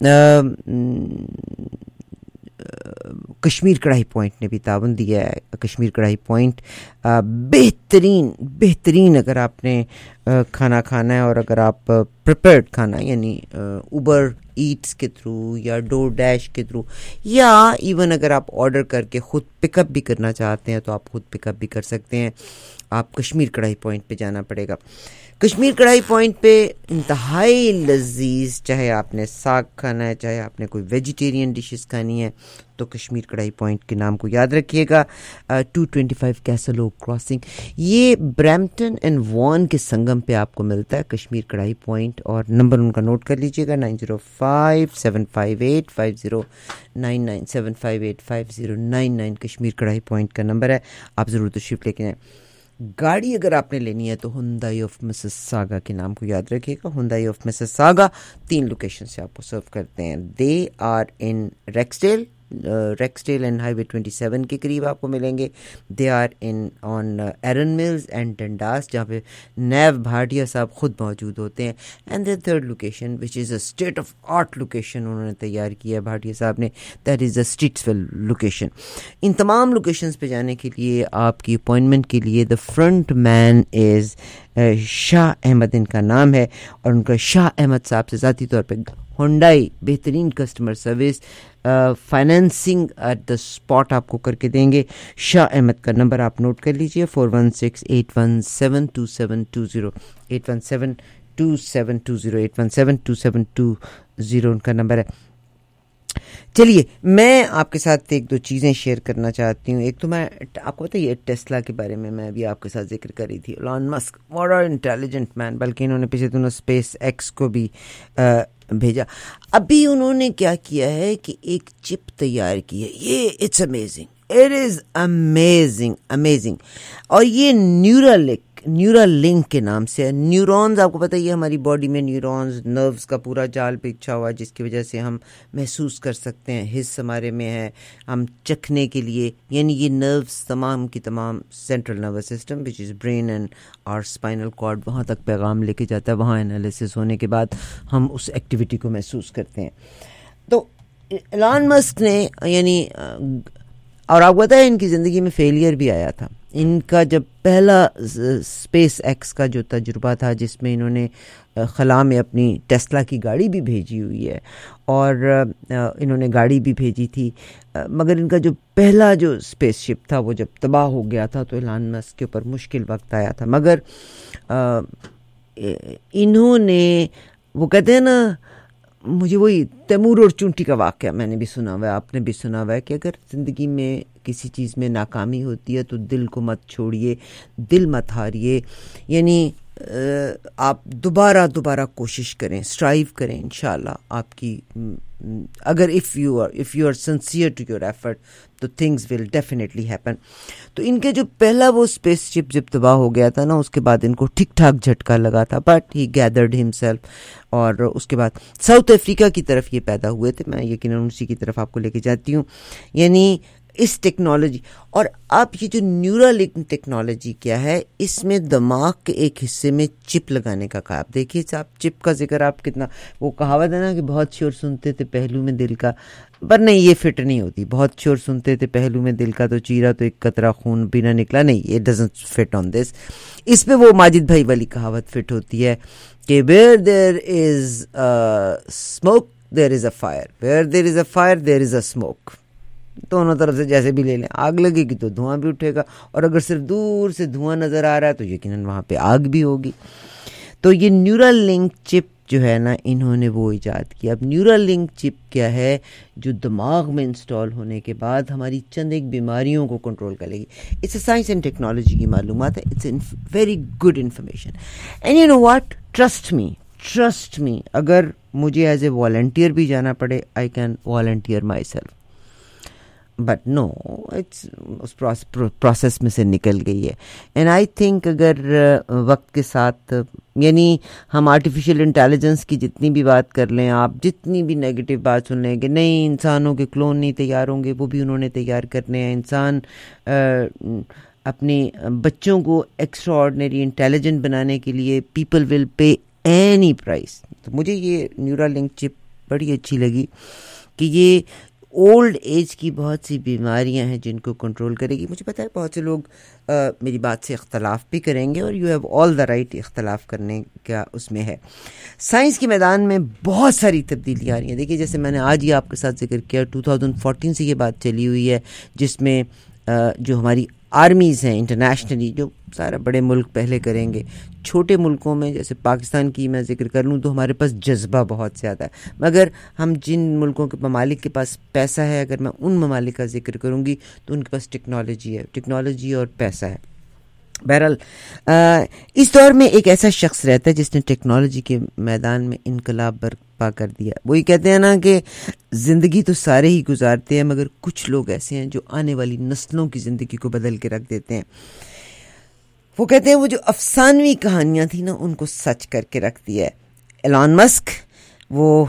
کشمیر کڑھائی پوائنٹ نے بھی تعاون دیا ہے. کشمیر کڑھائی پوائنٹ بہترین اگر آپ نے کھانا کھانا ہے, اور اگر آپ پریپیرڈ کھانا یعنی اوبر ایٹس کے تھرو یا ڈور ڈیش کے تھرو, یا ایون اگر آپ آرڈر کر کے خود پک اپ بھی کرنا چاہتے ہیں تو آپ خود پک اپ بھی کر سکتے ہیں. آپ کشمیر کڑھائی پوائنٹ پہ جانا پڑے گا. کشمیر کڑھائی پوائنٹ پہ انتہائی لذیذ, چاہے آپ نے ساگ کھانا ہے, چاہے آپ نے کوئی ویجیٹیرین ڈشز کھانی ہے, تو کشمیر کڑھائی پوائنٹ کے نام کو یاد رکھیے گا. 225 کیسل اوک کراسنگ, یہ برمپٹن اینڈ وان کے سنگم پہ آپ کو ملتا ہے کشمیر کڑھائی پوائنٹ. اور نمبر ان کا نوٹ کر لیجیے گا 9057585099, 7585099 کشمیر کڑھائی پوائنٹ کا نمبر ہے. آپ ضرور تشریف لے کے آئیں. گاڑی اگر آپ نے لینی ہے تو ہنڈائی آف مسیساگا کے نام کو یاد رکھیے گا. ہنڈائی آف مسیساگا 3 لوکیشن سے آپ کو سرو کرتے ہیں. They are in Rexdale and highway 27 کے قریب آپ کو ملیں گے. They are in on Erin Mills and Dundas, جہاں پہ نیو بھاٹیا صاحب خود موجود ہوتے ہیں. And the third location which is a state of art location انہوں نے تیار کیا ہے بھاٹیا صاحب نے, دیٹ از دا اسٹریٹسویل لوکیشن. ان تمام لوکیشنز پہ جانے کے لیے آپ کی اپوائنٹمنٹ کے لیے دا فرنٹ مین از شاہ احمد ان کا نام ہے, اور ان کا شاہ احمد صاحب سے ذاتی طور پہ ہنڈائی بہترین customer service, financing at the spot آپ کو کر کے دیں گے. شاہ احمد کا نمبر آپ نوٹ کر لیجیے 4168172720, 8172720, 8172720 ان کا نمبر ہے. چلیے میں آپ کے ساتھ 1-2 چیزیں شیئر کرنا چاہتی ہوں. ایک تو میں آپ کو بتائیے ٹیسلا کے بارے میں ابھی آپ کے ساتھ ذکر کر رہی تھی. ایلان مسک بڑا انٹیلیجنٹ مین, بلکہ انہوں نے پچھلے دنوں اسپیس ایکس کو بھی بھیجا. ابھی انہوں نے کیا کیا ہے کہ ایک چپ تیار کی ہے. یہ it's amazing, it is amazing. اور یہ نیورالنک کے نام سے. نیورونز آپ کو پتہ یہ ہماری باڈی میں نیورونز, نروز کا پورا جال بچھا ہوا ہے جس کی وجہ سے ہم محسوس کر سکتے ہیں, حس ہمارے میں ہے, ہم چکھنے کے لیے, یعنی یہ نروز تمام کی تمام central nervous system which is brain and اور اسپائنل کارڈ وہاں تک پیغام لے کے جاتا ہے. وہاں انالیسس ہونے کے بعد ہم اس ایکٹیویٹی کو محسوس کرتے ہیں. تو ایلان مسک نے یعنی اور آپ کو پتہ ہے ان کی زندگی میں فیلئر بھی آیا تھا. ان کا جب پہلا اسپیس ایکس کا جو تجربہ تھا جس میں انہوں نے خلا میں اپنی ٹیسلا کی گاڑی بھی بھیجی ہوئی ہے اور انہوں نے گاڑی بھی بھیجی تھی, مگر ان کا جو پہلا جو اسپیس شپ تھا وہ جب تباہ ہو گیا تھا تو ایلان مسک کے اوپر مشکل وقت آیا تھا. مگر انہوں نے, وہ کہتے ہیں نا, مجھے وہی تیمور اور چونٹی کا واقعہ میں نے بھی سنا ہوا ہے, آپ نے بھی سنا ہوا ہے کہ اگر زندگی میں کسی چیز میں ناکامی ہوتی ہے تو دل کو مت چھوڑیے, دل مت ہاریے, یعنی آپ دوبارہ کوشش کریں, اسٹرائیو کریں. انشاءاللہ آپ کی اگر if you are sincere to your effort تو things will definitely happen. تو ان کے جو پہلا وہ اسپیس شپ جب تباہ ہو گیا تھا نا, اس کے بعد ان کو ٹھیک ٹھاک جھٹکا لگا تھا, بٹ ہی گیدرڈ ہمسیلف, اور اس کے بعد ساؤتھ افریقہ کی طرف یہ پیدا ہوئے تھے. میں یقیناً اسی کی طرف آپ کو لے کے جاتی ہوں. یعنی اس ٹیکنالوجی, اور آپ یہ جو نیورل ٹیکنالوجی کیا ہے, اس میں دماغ کے ایک حصے میں چپ لگانے کا کہا. آپ دیکھیے صاحب چپ کا ذکر آپ کتنا, وہ کہاوت ہے نا کہ بہت شور سنتے تھے پہلو میں دل کا, پر نہیں یہ فٹ نہیں ہوتی. بہت شور سنتے تھے پہلو میں دل کا تو چیرا تو ایک قطرہ خون بھی نہ نکلا, نہیں, یہ ڈزنٹ فٹ آن دس. اس پہ وہ ماجد بھائی والی کہاوت فٹ ہوتی ہے کہ where there is smoke there is a fire, where there is a fire there is a smoke. دونوں طرف سے جیسے بھی لے لیں, آگ لگے گی تو دھواں بھی اٹھے گا, اور اگر صرف دور سے دھواں نظر آ رہا ہے تو یقیناً وہاں پہ آگ بھی ہوگی. تو یہ نیورل لنک چپ جو ہے نا, انہوں نے وہ ایجاد کیا. اب نیورل لنک چپ کیا ہے, جو دماغ میں انسٹال ہونے کے بعد ہماری چند ایک بیماریوں کو کنٹرول کرے گی. It's a science and technology کی معلومات ہے, it's a very good information. And you know what, trust me, اگر مجھے ایز اے والنٹیئر بھی جانا پڑے, I can volunteer myself, but no, it's اس پروسیس میں سے نکل گئی ہے. اینڈ آئی تھنک اگر وقت کے ساتھ, یعنی ہم آرٹیفیشیل انٹیلیجنس کی جتنی بھی بات کر لیں, آپ جتنی بھی نیگیٹو بات سن لیں کہ نہیں انسانوں کے کلون نہیں تیار ہوں گے, وہ بھی انہوں نے تیار کرنے ہیں. انسان اپنے بچوں کو ایکسٹرا آرڈنری انٹیلیجنٹ بنانے کے لیے people will pay any price. تو مجھے یہ نیورل لنک چپ بڑی اچھی لگی کہ یہ اولڈ ایج کی بہت سی بیماریاں ہیں جن کو کنٹرول کرے گی. مجھے پتہ ہے بہت سے لوگ میری بات سے اختلاف بھی کریں گے, اور you have all the right اختلاف کرنے کا اس میں ہے. سائنس کے میدان میں بہت ساری تبدیلیاں آ رہی ہیں. دیکھیے جیسے میں نے آج ہی آپ کے ساتھ ذکر کیا, 2014 سے یہ بات چلی ہوئی ہے جس میں جو ہماری آرمیز ہیں انٹرنیشنلی, جو سارا بڑے ملک پہلے کریں گے, چھوٹے ملکوں میں جیسے پاکستان کی میں ذکر کر لوں تو ہمارے پاس جذبہ بہت زیادہ ہے, مگر ہم جن ملکوں کے ممالک کے پاس پیسہ ہے, اگر میں ان ممالک کا ذکر کروں گی تو ان کے پاس ٹیکنالوجی اور پیسہ ہے. بہرحال اس دور میں ایک ایسا شخص رہتا ہے جس نے ٹیکنالوجی کے میدان میں انقلاب برپا کر دیا. وہی کہتے ہیں نا کہ زندگی تو سارے ہی گزارتے ہیں, مگر کچھ لوگ ایسے ہیں جو آنے والی نسلوں کی زندگی کو بدل کے رکھ دیتے ہیں. وہ کہتے ہیں وہ جو افسانوی کہانیاں تھیں نا, ان کو سچ کر کے رکھ دیا ہے. ایلان مسک وہ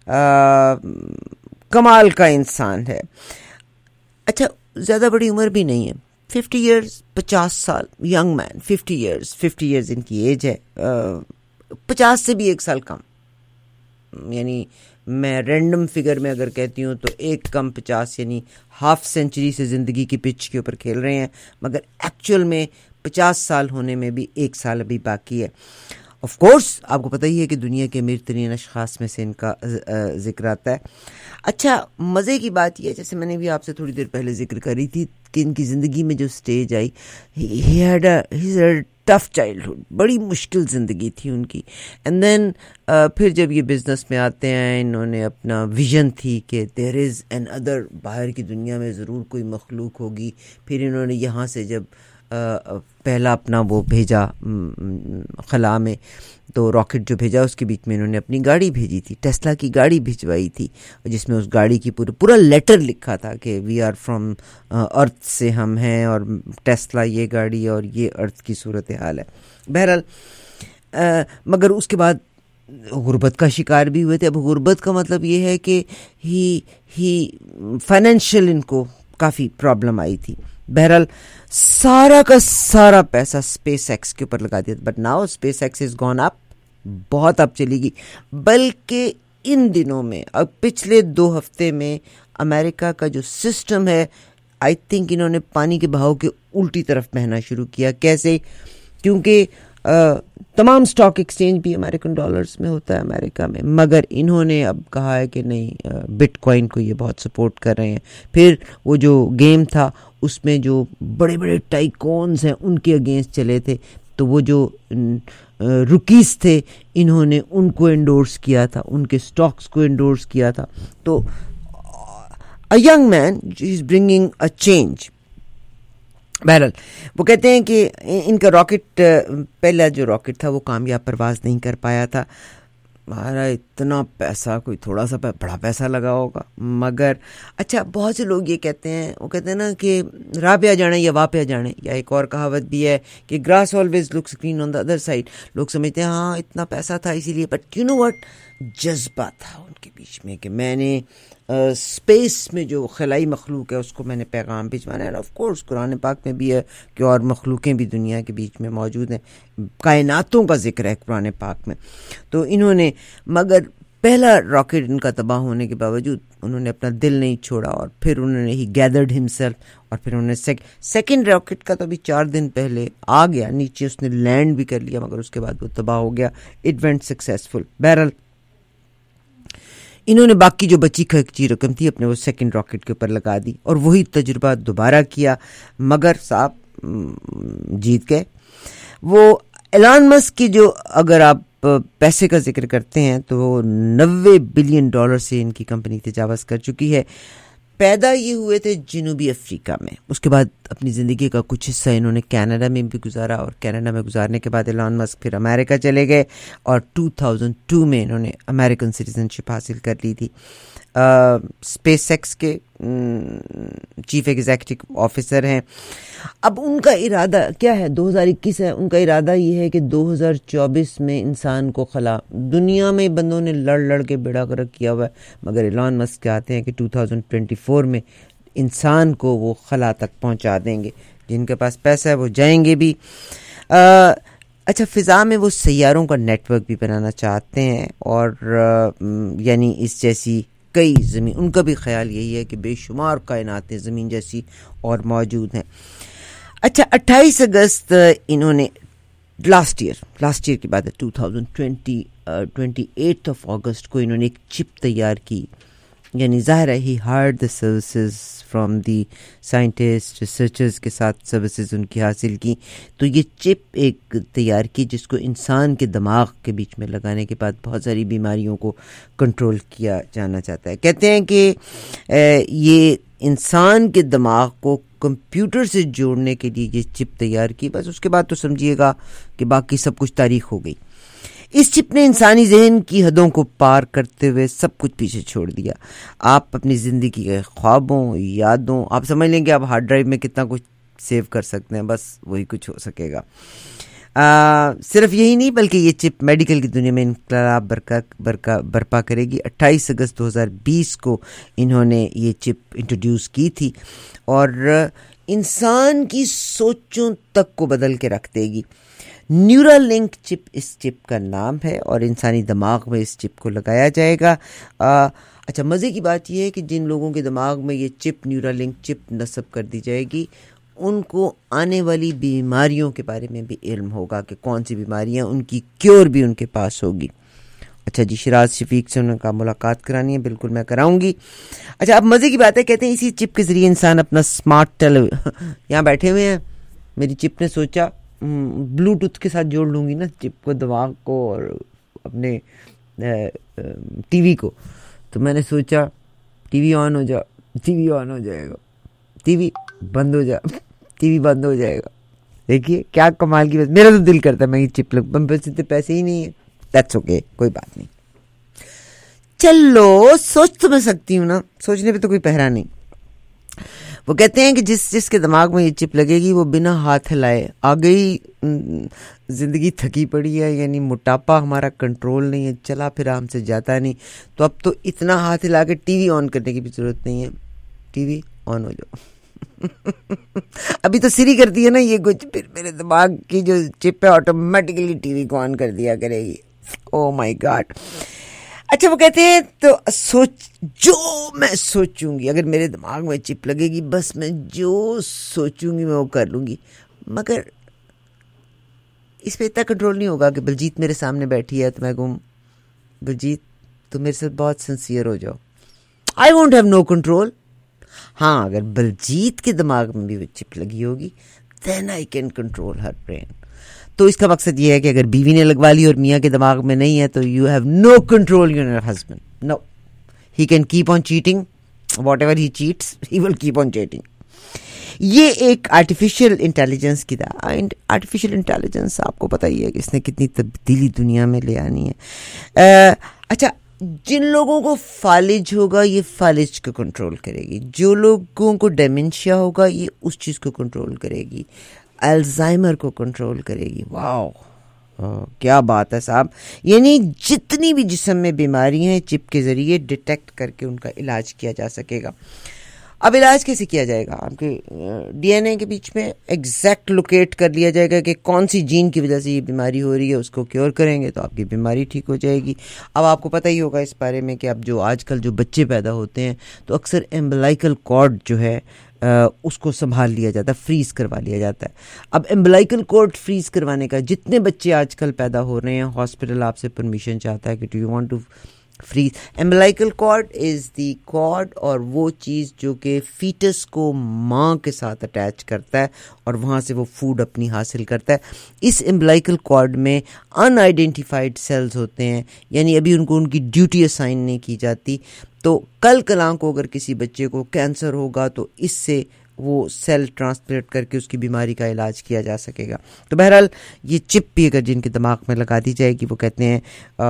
کمال کا انسان ہے. اچھا زیادہ بڑی عمر بھی نہیں ہے, 50 ایئرز, 50 سال, ینگ مین, 50 ایئرز ان کی ایج ہے, 50 سے بھی ایک سال کم. یعنی میں رینڈم فگر میں اگر کہتی ہوں تو ایک کم 50, یعنی ہاف سینچری سے زندگی کی پچ کے اوپر کھیل رہے ہیں, مگر ایکچوئل میں 50 سال ہونے میں بھی ایک سال ابھی باقی ہے. آف کورس آپ کو پتہ ہی ہے کہ دنیا کے امیر ترین اشخاص میں سے ان کا ذکر آتا ہے. اچھا مزے کی بات یہ ہے, جیسے میں نے بھی آپ سے تھوڑی دیر پہلے ذکر کری تھی کہ ان کی زندگی میں جو سٹیج آئی, he had a tough childhood, بڑی مشکل زندگی تھی ان کی. اینڈ دین پھر جب یہ بزنس میں آتے ہیں, انہوں نے اپنا ویژن تھی کہ دیر از این ادر, باہر کی دنیا میں ضرور کوئی مخلوق ہوگی. پھر انہوں نے یہاں سے جب پہلا اپنا وہ بھیجا خلا میں, تو راکٹ جو بھیجا اس کے بیچ میں انہوں نے اپنی گاڑی بھیجی تھی, ٹیسلا کی گاڑی بھجوائی تھی, جس میں اس گاڑی کی پورا لیٹر لکھا تھا کہ وی آر فرام ارتھ سے ہم ہیں, اور ٹیسلا یہ گاڑی اور یہ ارتھ کی صورتحال ہے. بہرحال مگر اس کے بعد غربت کا شکار بھی ہوئے تھے. اب غربت کا مطلب یہ ہے کہ ہی فائنینشیل ان کو کافی پرابلم آئی تھی. بہرحال سارا کا سارا پیسہ اسپیس ایکس کے اوپر لگا دیا, but now SpaceX is gone up, بہت اب چلے گی. بلکہ ان دنوں میں اب پچھلے 2 ہفتے میں امریکہ کا جو سسٹم ہے آئی تھنک انہوں نے پانی کے بہاؤ کے الٹی طرف بہنا شروع کیا. کیسے؟ کیونکہ تمام اسٹاک ایکسچینج بھی امریکن ڈالرز میں ہوتا ہے امریکہ میں, مگر انہوں نے اب کہا ہے کہ نہیں, بٹ کوائن کو یہ بہت سپورٹ کر رہے ہیں. پھر وہ جو گیم تھا اس میں جو بڑے بڑے ٹائکونز ہیں ان کے اگینسٹ چلے تھے, تو وہ جو روکیز تھے انہوں نے ان کو انڈورس کیا تھا, ان کے اسٹاکس کو انڈورس کیا تھا. تو a young man is bringing a change. بہرحال وہ کہتے ہیں کہ ان کا راکٹ, پہلا جو راکٹ تھا وہ کامیاب پرواز نہیں کر پایا تھا. ہمارا اتنا پیسہ, کوئی تھوڑا سا بڑا پیسہ لگا ہوگا, مگر اچھا بہت سے لوگ یہ کہتے ہیں, وہ کہتے ہیں نا کہ راہ پہ آ جانے یا واہ پہ آ جانے, یا ایک اور کہاوت بھی ہے کہ grass always looks green on the other side. لوگ سمجھتے ہیں ہاں اتنا پیسہ تھا اسی لیے, بٹ یو نو وٹ, جذبہ تھا ان کے بیچ میں کہ میں نے اسپیس میں جو خلائی مخلوق ہے اس کو میں نے پیغام بھجوانا ہے. آف کورس قرآن پاک میں بھی ہے کہ اور مخلوقیں بھی دنیا کے بیچ میں موجود ہیں, کائناتوں کا ذکر ہے قرآن پاک میں. تو انہوں نے, مگر پہلا راکٹ ان کا تباہ ہونے کے باوجود انہوں نے اپنا دل نہیں چھوڑا, اور پھر انہوں نے ہی گیدرڈ ہمسیلف, اور پھر انہوں نے سیکنڈ راکٹ کا تو ابھی 4 دن پہلے آ گیا نیچے, اس نے لینڈ بھی کر لیا, مگر اس کے بعد وہ تباہ ہو گیا. It went successful. بہرحال انہوں نے باقی جو بچی کھچی رقم تھی اپنے وہ سیکنڈ راکٹ کے اوپر لگا دی, اور وہی تجربہ دوبارہ کیا, مگر صاحب جیت گئے. وہ ایلان مسک کی جو, اگر آپ پیسے کا ذکر کرتے ہیں تو وہ $90 بلین سے ان کی کمپنی تجاوز کر چکی ہے. پیدا یہ ہوئے تھے جنوبی افریقہ میں, اس کے بعد اپنی زندگی کا کچھ حصہ انہوں نے کینیڈا میں بھی گزارا, اور کینیڈا میں گزارنے کے بعد ایلان مسک پھر امریکہ چلے گئے, اور 2002 میں انہوں نے امریکن سٹیزن شپ حاصل کر لی تھی. اسپیس ایکس کے چیف ایگزیکٹو آفیسر ہیں. اب ان کا ارادہ کیا ہے, 2021 ہے, ان کا ارادہ یہ ہے کہ 2024 میں انسان کو خلا, دنیا میں بندوں نے لڑ کے بیڑا گرک کیا ہوا ہے, مگر ایلان مسک کہتے ہیں کہ 2024 میں انسان کو وہ خلا تک پہنچا دیں گے. جن کے پاس پیسہ ہے وہ جائیں گے بھی. اچھا, فضا میں وہ سیاروں کا نیٹ ورک بھی بنانا چاہتے ہیں, اور یعنی اس جیسی کئی زمین, ان کا بھی خیال یہی ہے کہ بے شمار کائناتیں زمین جیسی اور موجود ہیں. اچھا, 28 اگست انہوں نے لاسٹ ایئر کی بات ہے 2020 28 اگست کو انہوں نے ایک چپ تیار کی, یعنی ظاہر ہے he hired the services from the scientist researchers کے ساتھ سروسز ان کی حاصل کی. تو یہ چپ ایک تیار کی جس کو انسان کے دماغ کے بیچ میں لگانے کے بعد بہت ساری بیماریوں کو کنٹرول کیا جانا چاہتا ہے. کہتے ہیں کہ یہ انسان کے دماغ کو کمپیوٹر سے جوڑنے کے لیے یہ چپ تیار کی, بس اس کے بعد تو سمجھیے گا کہ باقی سب کچھ تاریخ ہو گئی. اس چپ نے انسانی ذہن کی حدوں کو پار کرتے ہوئے سب کچھ پیچھے چھوڑ دیا. آپ اپنی زندگی کے خوابوں, یادوں, آپ سمجھ لیں کہ آپ ہارڈ ڈرائیو میں کتنا کچھ سیو کر سکتے ہیں, بس وہی کچھ ہو سکے گا. صرف یہی نہیں بلکہ یہ چپ میڈیکل کی دنیا میں انقلاب برپا کرے گی. 28 اگست 2020 کو انہوں نے یہ چپ انٹروڈیوس کی تھی, اور انسان کی سوچوں تک کو بدل کے رکھ دے گی. نیورل لنک چپ اس چپ کا نام ہے, اور انسانی دماغ میں اس چپ کو لگایا جائے گا. اچھا, مزے کی بات یہ ہے کہ جن لوگوں کے دماغ میں یہ چپ, نیورل لنک چپ نصب کر دی جائے گی, ان کو آنے والی بیماریوں کے بارے میں بھی علم ہوگا کہ کون سی بیماریاں, ان کی کیور بھی ان کے پاس ہوگی. اچھا جی, شیراز شفیق سے ان کا ملاقات کرانی ہے, بالکل میں کراؤں گی. اچھا, اب مزے کی بات ہے, کہتے ہیں اسی چپ کے ذریعے انسان اپنا اسمارٹ یہاں بیٹھے ہوئے ہیں, میری چپ نے سوچا بلوٹوتھ کے ساتھ جوڑ لوں گی نا چپ کو, دماغ کو اور اپنے ٹی وی کو, تو میں نے سوچا ٹی وی آن ہو جا, ٹی وی آن ہو جائے گا, ٹی وی بند ہو جا, ٹی وی بند ہو جائے گا. دیکھیے کیا کمال کی بات, میرا تو دل کرتا ہے میں یہ چپ لگ, اتنے پیسے ہی نہیں ہیں, دیٹس اوکے, کوئی بات نہیں. چلو, سوچ تو میں سکتی ہوں نا, سوچنے پہ تو کوئی پہرا نہیں. وہ کہتے ہیں کہ جس کے دماغ میں یہ چپ لگے گی وہ بنا ہاتھ ہلائے, آ گئی زندگی تھکی پڑی ہے, یعنی موٹاپا ہمارا کنٹرول نہیں ہے, چلا پھر ہم سے جاتا نہیں, تو اب تو اتنا ہاتھ ہلا کے ٹی وی آن کرنے کی بھی ضرورت نہیں ہے, ٹی وی آن ہو جاؤ. ابھی تو سری کرتی ہے نا یہ کچھ, پھر میرے دماغ کی جو چپ ہے آٹومیٹکلی ٹی وی کو آن کر دیا کرے گی. Oh my God. اچھا وہ کہتے ہیں تو جو میں سوچوں گی، اگر میرے دماغ میں چپ لگے گی بس میں جو سوچوں گی میں وہ کر لوں گی، مگر اس پہ اتنا کنٹرول نہیں ہوگا کہ بلجیت میرے سامنے بیٹھی ہے تو میں کہوں بلجیت تو میرے ساتھ بہت سنسیئر ہو جاؤ. I won't have no control. ہاں اگر بلجیت کے دماغ میں بھی وہ چپ لگی ہوگی then I can control her brain. تو اس کا مقصد یہ ہے کہ اگر بیوی نے لگوا لی اور میاں کے دماغ میں نہیں ہے تو you have no control on your husband. No. He can keep on cheating. Whatever he cheats, he will keep on cheating. یہ ایک آرٹیفیشل انٹیلیجنس کی تھا. اینڈ آرٹیفیشل انٹیلیجنس آپ کو پتہ ہی ہے کہ اس نے کتنی تبدیلی دنیا میں لے آنی ہے. اچھا جن لوگوں کو فالج ہوگا یہ فالج کو کنٹرول کرے گی، جو لوگوں کو ڈیمنشیا ہوگا یہ اس چیز کو کنٹرول کرے گی، الزائمر کو کنٹرول کرے گی. واو کیا بات ہے صاحب. یعنی جتنی بھی جسم میں بیماری ہیں چپ کے ذریعے ڈیٹیکٹ کر کے ان کا علاج کیا جا سکے گا. اب علاج کیسے کیا جائے گا؟ آپ کے ڈی این اے کے بیچ میں ایگزیکٹ لوکیٹ کر لیا جائے گا کہ کون سی جین کی وجہ سے یہ بیماری ہو رہی ہے، اس کو کیور کریں گے تو آپ کی بیماری ٹھیک ہو جائے گی. اب آپ کو پتہ ہی ہوگا اس بارے میں کہ اب جو آج کل جو بچے پیدا ہوتے ہیں تو اکثر ایمبلائکل کارڈ جو ہے اس کو سنبھال لیا جاتا ہے، فریز کروا لیا جاتا ہے. اب ایمبلائکل کارڈ فریز کروانے کا جتنے بچے آج کل پیدا ہو رہے ہیں ہاسپٹل آپ سے پرمیشن چاہتا ہے کہ do you want to freeze. Umbilical cord is the cord اور وہ چیز جو کہ فیٹس کو ماں کے ساتھ اٹیچ کرتا ہے اور وہاں سے وہ فوڈ اپنی حاصل کرتا ہے. اس ایمبلائکل کارڈ میں ان آئیڈینٹیفائڈ سیلز ہوتے ہیں، یعنی ابھی ان کو ان کی ڈیوٹی اسائن نہیں کی جاتی. تو کل کلاں کو اگر کسی بچے کو کینسر ہوگا تو اس سے وہ سیل ٹرانسپلانٹ کر کے اس کی بیماری کا علاج کیا جا سکے گا. تو بہرحال یہ چپ بھی اگر جن کے دماغ میں لگا دی جائے گی وہ کہتے ہیں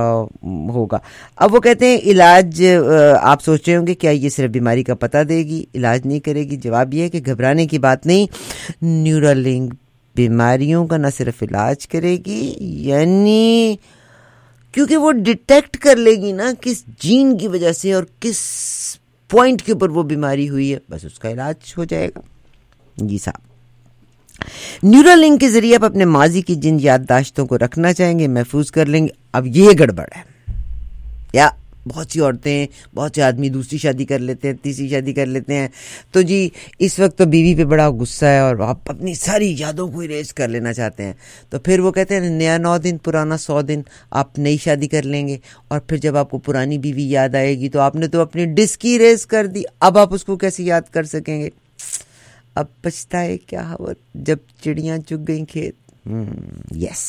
ہوگا. اب وہ کہتے ہیں علاج، آپ سوچ رہے ہوں گے کیا یہ صرف بیماری کا پتہ دے گی علاج نہیں کرے گی؟ جواب یہ ہے کہ گھبرانے کی بات نہیں. نیورالنک بیماریوں کا نہ صرف علاج کرے گی، یعنی کیونکہ وہ ڈیٹیکٹ کر لے گی نا کس جین کی وجہ سے اور کس پوائنٹ کے اوپر وہ بیماری ہوئی ہے، بس اس کا علاج ہو جائے گا. جی صاحب نیورل لنک کے ذریعے آپ اپنے ماضی کی جن یادداشتوں کو رکھنا چاہیں گے محفوظ کر لیں گے. اب یہ گڑبڑ ہے، یا بہت سی عورتیں بہت سے آدمی دوسری شادی کر لیتے ہیں، تیسری شادی کر لیتے ہیں، تو جی اس وقت تو بیوی پہ بڑا غصہ ہے اور آپ اپنی ساری یادوں کو اریز کر لینا چاہتے ہیں. تو پھر وہ کہتے ہیں نیا 9 دن پرانا 100 دن، آپ نئی شادی کر لیں گے اور پھر جب آپ کو پرانی بیوی یاد آئے گی تو آپ نے تو اپنی ڈسک ہی اریز کر دی، اب آپ اس کو کیسے یاد کر سکیں گے؟ اب پچھتائے کیا ہوا جب چڑیاں چگ گئیں کھیت. یس.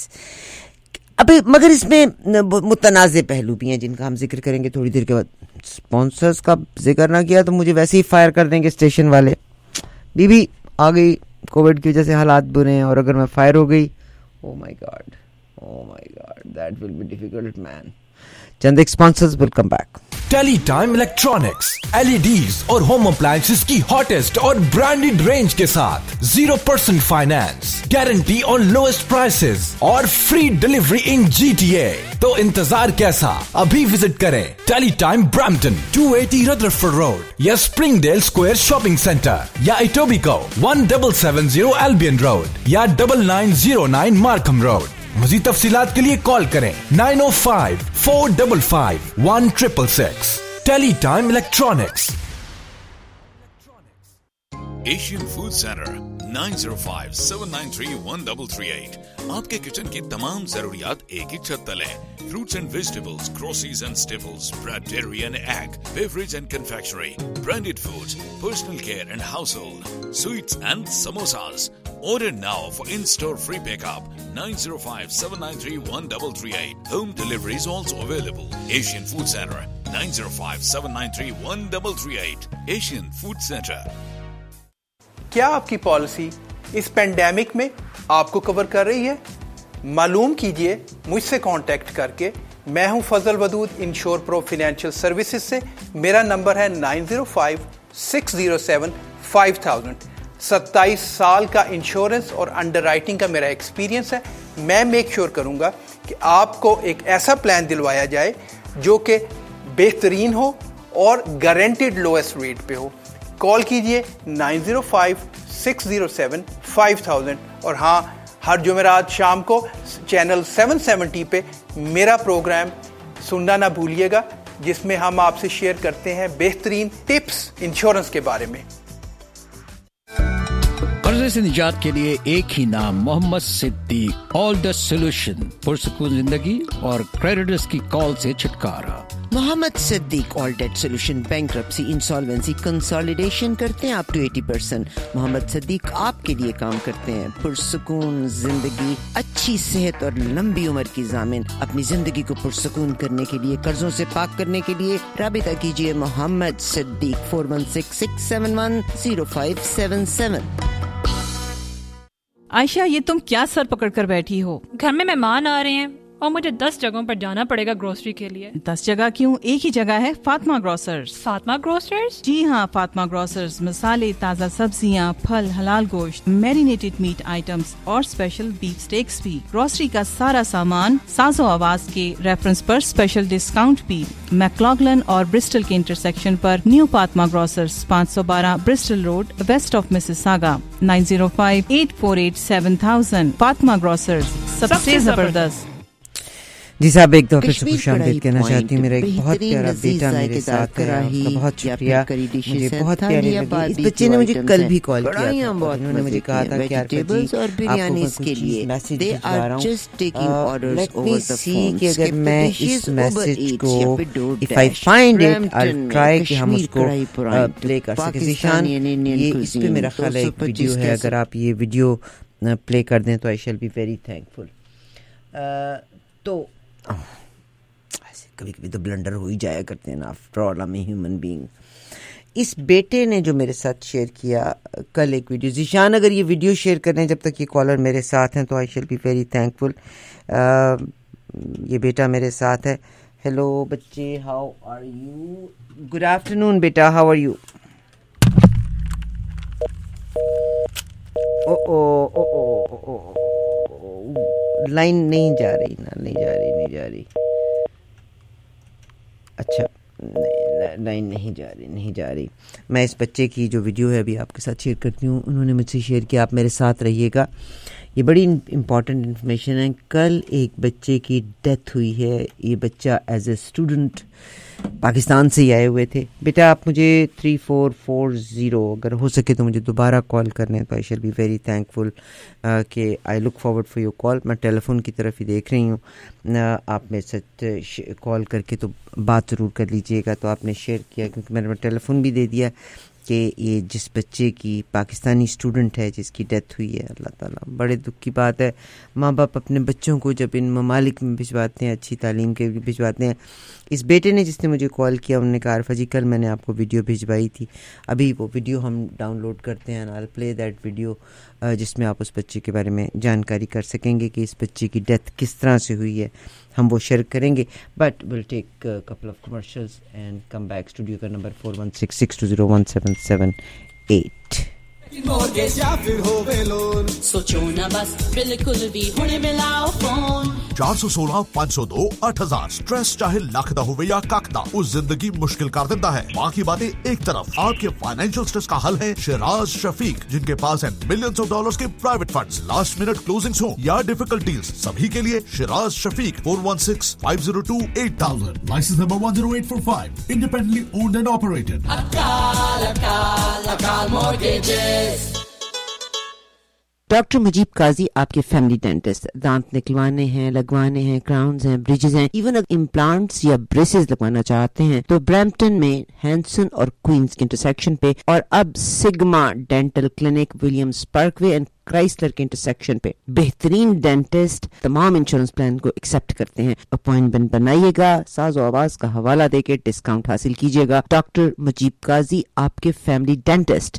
اب مگر اس میں متنازع پہلو بھی ہیں جن کا ہم ذکر کریں گے تھوڑی دیر کے بعد. اسپانسرز کا ذکر نہ کیا تو مجھے ویسے ہی فائر کر دیں گے اسٹیشن والے. بیوی آ گئی، کووڈ کی وجہ سے حالات برے ہیں اور اگر میں فائر ہو گئی، oh my God that will be difficult man. چند sponsors will come back. Teletime electronics LEDs اور ہوم اپلائنسز کی ہاٹسٹ اور برانڈیڈ رینج کے ساتھ 0% finance, guarantee on lowest prices اور فری ڈلیوری ان GTA. تو انتظار کیسا؟ ابھی وزٹ کریں Teletime Brampton 280 Rutherford road یا Springdale square shopping centre یا ایٹوبیکو 1770 ایلبین روڈ یا 9909 مارکھم روڈ. مزید تفصیلات کے لیے کال کریں 905-455-1666. Teletime electronics. Asian food centre 9057931338. آپ کے کچن کی تمام ضروریات ایک ہی چھت تلے. Fruits and vegetables, groceries and staples, bread, dairy and egg, beverage and confectionery, branded foods, personal care and household, sweets and samosas. Order now for in-store free pickup 905-793-1338. Home delivery is also available. Asian Food Center 905-793-1338. Asian Food Center. کیا آپ کی پالیسی اس پینڈیمک میں آپ کو کور کر رہی ہے؟ معلوم کیجئے مجھ سے کانٹیکٹ کر کے. میں ہوں Fazal Wadood Insure Pro Financial Services سے. میرا نمبر ہے 905-607-5000. 27 سال کا انشورنس اور انڈر رائٹنگ کا میرا ایکسپیرینس ہے. میں میک شیور کروں گا کہ آپ کو ایک ایسا پلان دلوایا جائے جو کہ بہترین ہو اور گارنٹیڈ لوئسٹ ریٹ پہ ہو. کال کیجئے 905-607-5000. اور ہاں، ہر جمعرات شام کو چینل 770 پہ میرا پروگرام सुनना ना भूलिएगा, जिसमें हम आपसे शेयर करते हैं बेहतरीन टिप्स इंश्योरेंस के बारे में। कर्जे से निजात के लिए एक ही नाम, Mohammad Siddiq. All the solution, पुरसुकून जिंदगी और क्रेडिटर्स की कॉल से छुटकारा। Mohammad Siddiq all debt solution, bankruptcy, insolvency, consolidation करते हैं अप टू 80%। मोहम्मद सिद्दीक आपके लिए काम करते हैं। पुरसुकून जिंदगी, अच्छी सेहत और लंबी उम्र की ज़ामिन। अपनी जिंदगी को पुरसुकून करने के लिए, कर्जों से पाक करने के लिए राबिता कीजिए मोहम्मद सिद्दीक 4166710577। आयशा, ये तुम क्या सर पकड़ कर बैठी हो? घर में मेहमान आ रहे हैं और मुझे 10 जगहों पर जाना पड़ेगा ग्रोसरी के लिए। 10 जगह क्यों? एक ही जगह है, फातिमा ग्रोसर्स। फातिमा ग्रोसर्स? जी हाँ, फातिमा ग्रोसर्स मसाले, ताज़ा सब्जियाँ, फल, हलाल गोश्त, मैरिनेटेड मीट आइटम्स और स्पेशल बीफ स्टेक्स भी। ग्रोसरी का सारा सामान साजो आवाज के रेफरेंस पर स्पेशल डिस्काउंट भी। मैक्लॉगलन और ब्रिस्टल के इंटरसेक्शन पर new Fatima grocers, 512 Bristol road, west of Mississauga, 9058487000। Fatima grocers, सबसे जबरदस्त। जी साहब, एक दफा फिर खुशामदीद कहना चाहती हूँ। मेरा एक बहुत प्यारा बेटा मेरे साथ है, आपका बहुत शुक्रिया, मुझे बहुत प्यारी लगी। इस बच्चे ने मुझे कल भी कॉल किया था, उन्होंने मुझे कहा था कि यार और बिरयानी के लिए मैसेज भिजवा रहा हूँ। लेट मी सी कि अगर मैं इस मैसेज को if I find it I try कि हम उसको प्ले कर सकें। ज़ीशान, ये इस पे मेरा ख्याल है एक वीडियो है, अगर आप ये वीडियो प्ले कर दें तो I shall be very thankful. तो ऐसे कभी कभी तो ब्लंडर हो ही जाया करते हैं ना, after all I am a human being. इस बेटे ने जो मेरे साथ शेयर किया कल एक वीडियो, ज़ीशान अगर ये वीडियो शेयर कर रहे हैं जब तक ये कॉलर मेरे साथ हैं तो I shall be very thankful. ये बेटा मेरे साथ है। हेलो बच्चे, how are you? Good afternoon बेटा, हाउ आर यू? लाइन नहीं जा रही ना, नहीं जा रही। अच्छा, लाइन नहीं जा रही। मैं इस बच्चे की जो वीडियो है अभी आपके साथ शेयर करती हूँ। उन्होंने मुझसे शेयर किया, आप मेरे साथ रहिएगा, ये बड़ी इम्पॉर्टेंट इन्फॉर्मेशन है। कल एक बच्चे की डेथ हुई है। ये बच्चा एज ए स्टूडेंट पाकिस्तान से ही आए हुए थे। बेटा आप मुझे 3440 अगर हो सके तो मुझे दोबारा कॉल करने, तो I shall be very thankful कि I look forward for your call. मैं टेलीफोन की तरफ ही देख रही हूँ, आप मेरे साथ कॉल करके तो बात ज़रूर कर लीजिएगा। तो आपने शेयर किया क्योंकि मैंने टेलीफोन भी दे दिया कि ये जिस बच्चे की पाकिस्तानी स्टूडेंट है जिसकी डेथ हुई है, अल्लाह ताला, बड़े दुख की बात है। माँ बाप अपने बच्चों को जब इन ममालिक में भिजवाते हैं, अच्छी तालीम के लिए भिजवाते हैं। इस बेटे ने जिसने मुझे कॉल किया, उन्होंने कहा आरफा जी कल मैंने आपको वीडियो भिजवाई थी, अभी वो वीडियो हम डाउनलोड करते हैं, I will play that video, जिसमें आप उस बच्चे के बारे में जानकारी कर सकेंगे कि इस बच्चे की डेथ किस तरह से हुई है, हम वो शेयर करेंगे। But will take couple of commercials and come back. Studio का नंबर 4166201778। मॉर्गेज या फिर होवे लोन, सोचो ना बस, बिल्कुल भी हुणे मिलाओ फोन। 416-502-8000 स्ट्रेस चाहे लख दा होवे या कख दा, उस जिंदगी मुश्किल कर देता है। बाकी बातें एक तरफ, आपके फाइनेंशियल स्ट्रेस का हल है शिराज शफीक, जिनके पास है मिलियंस ऑफ डॉलर्स के private funds, last minute closings हो या डिफिकल्ट डील्स, सभी के लिए Shiraz Shafiq 416-502-8000, licence number 10845, independently owned and operated. Akal mortgages. Doctor Mujeeb Qazi आपके फैमिली डेंटिस्ट, दांत निकलवाने हैं, लगवाने हैं, क्राउन्स हैं, ब्रिजेस हैं, इवन अगर इम्प्लांट्स या ब्रेसेस लगवाना चाहते हैं तो ब्रैम्पटन में हैंसन और क्वींस के इंटरसेक्शन पे, और अब Sigma dental clinic Williams Parkway and Chrysler के इंटरसेक्शन पे बेहतरीन डेंटिस्ट तमाम इंश्योरेंस प्लान को एक्सेप्ट करते हैं। अपॉइंटमेंट बनाइएगा, साज़ो आवाज का हवाला देके डिस्काउंट हासिल कीजिएगा। डॉक्टर मुजीब काजी आपके फैमिली डेंटिस्ट,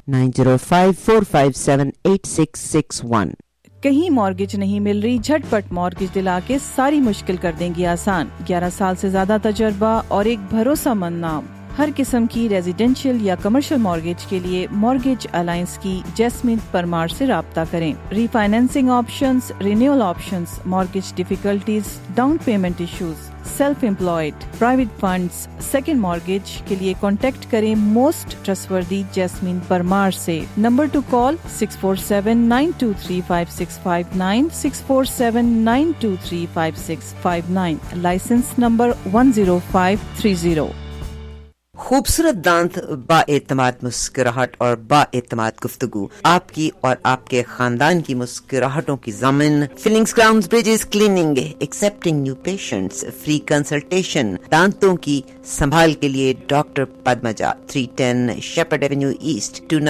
9054578661। कहीं मॉर्गेज नहीं मिल रही, झटपट मॉर्गेज दिला के सारी मुश्किल कर देंगी आसान। 11 साल से ज्यादा तजर्बा और एक भरोसेमंद नाम। हर किस्म की रेजिडेंशियल या कमर्शियल मॉर्गेज के लिए मॉर्गेज अलायंस की जैस्मिन परमार से राब्ता करें। Refinancing options, renewal options, mortgage difficulties, down payment issues, self employed, private funds, second mortgage के लिए कॉन्टेक्ट करें मोस्ट ट्रस्टवर्दी जैस्मीन परमार से. Number to call 647-923-5659, 647-923-5659. Licence number 10530. खूबसूरत दांत, बाएतमाद मुस्कुराहट और बाएतमाद गुफ्तगू, आपकी और आपके खानदान की मुस्कुराहटों की ज़मीन. Fillings, crowns, bridges, cleaning, accepting new patients, free consultation. दांतों की संभाल के लिए doctor Padmaja, 310 Sheppard avenue east,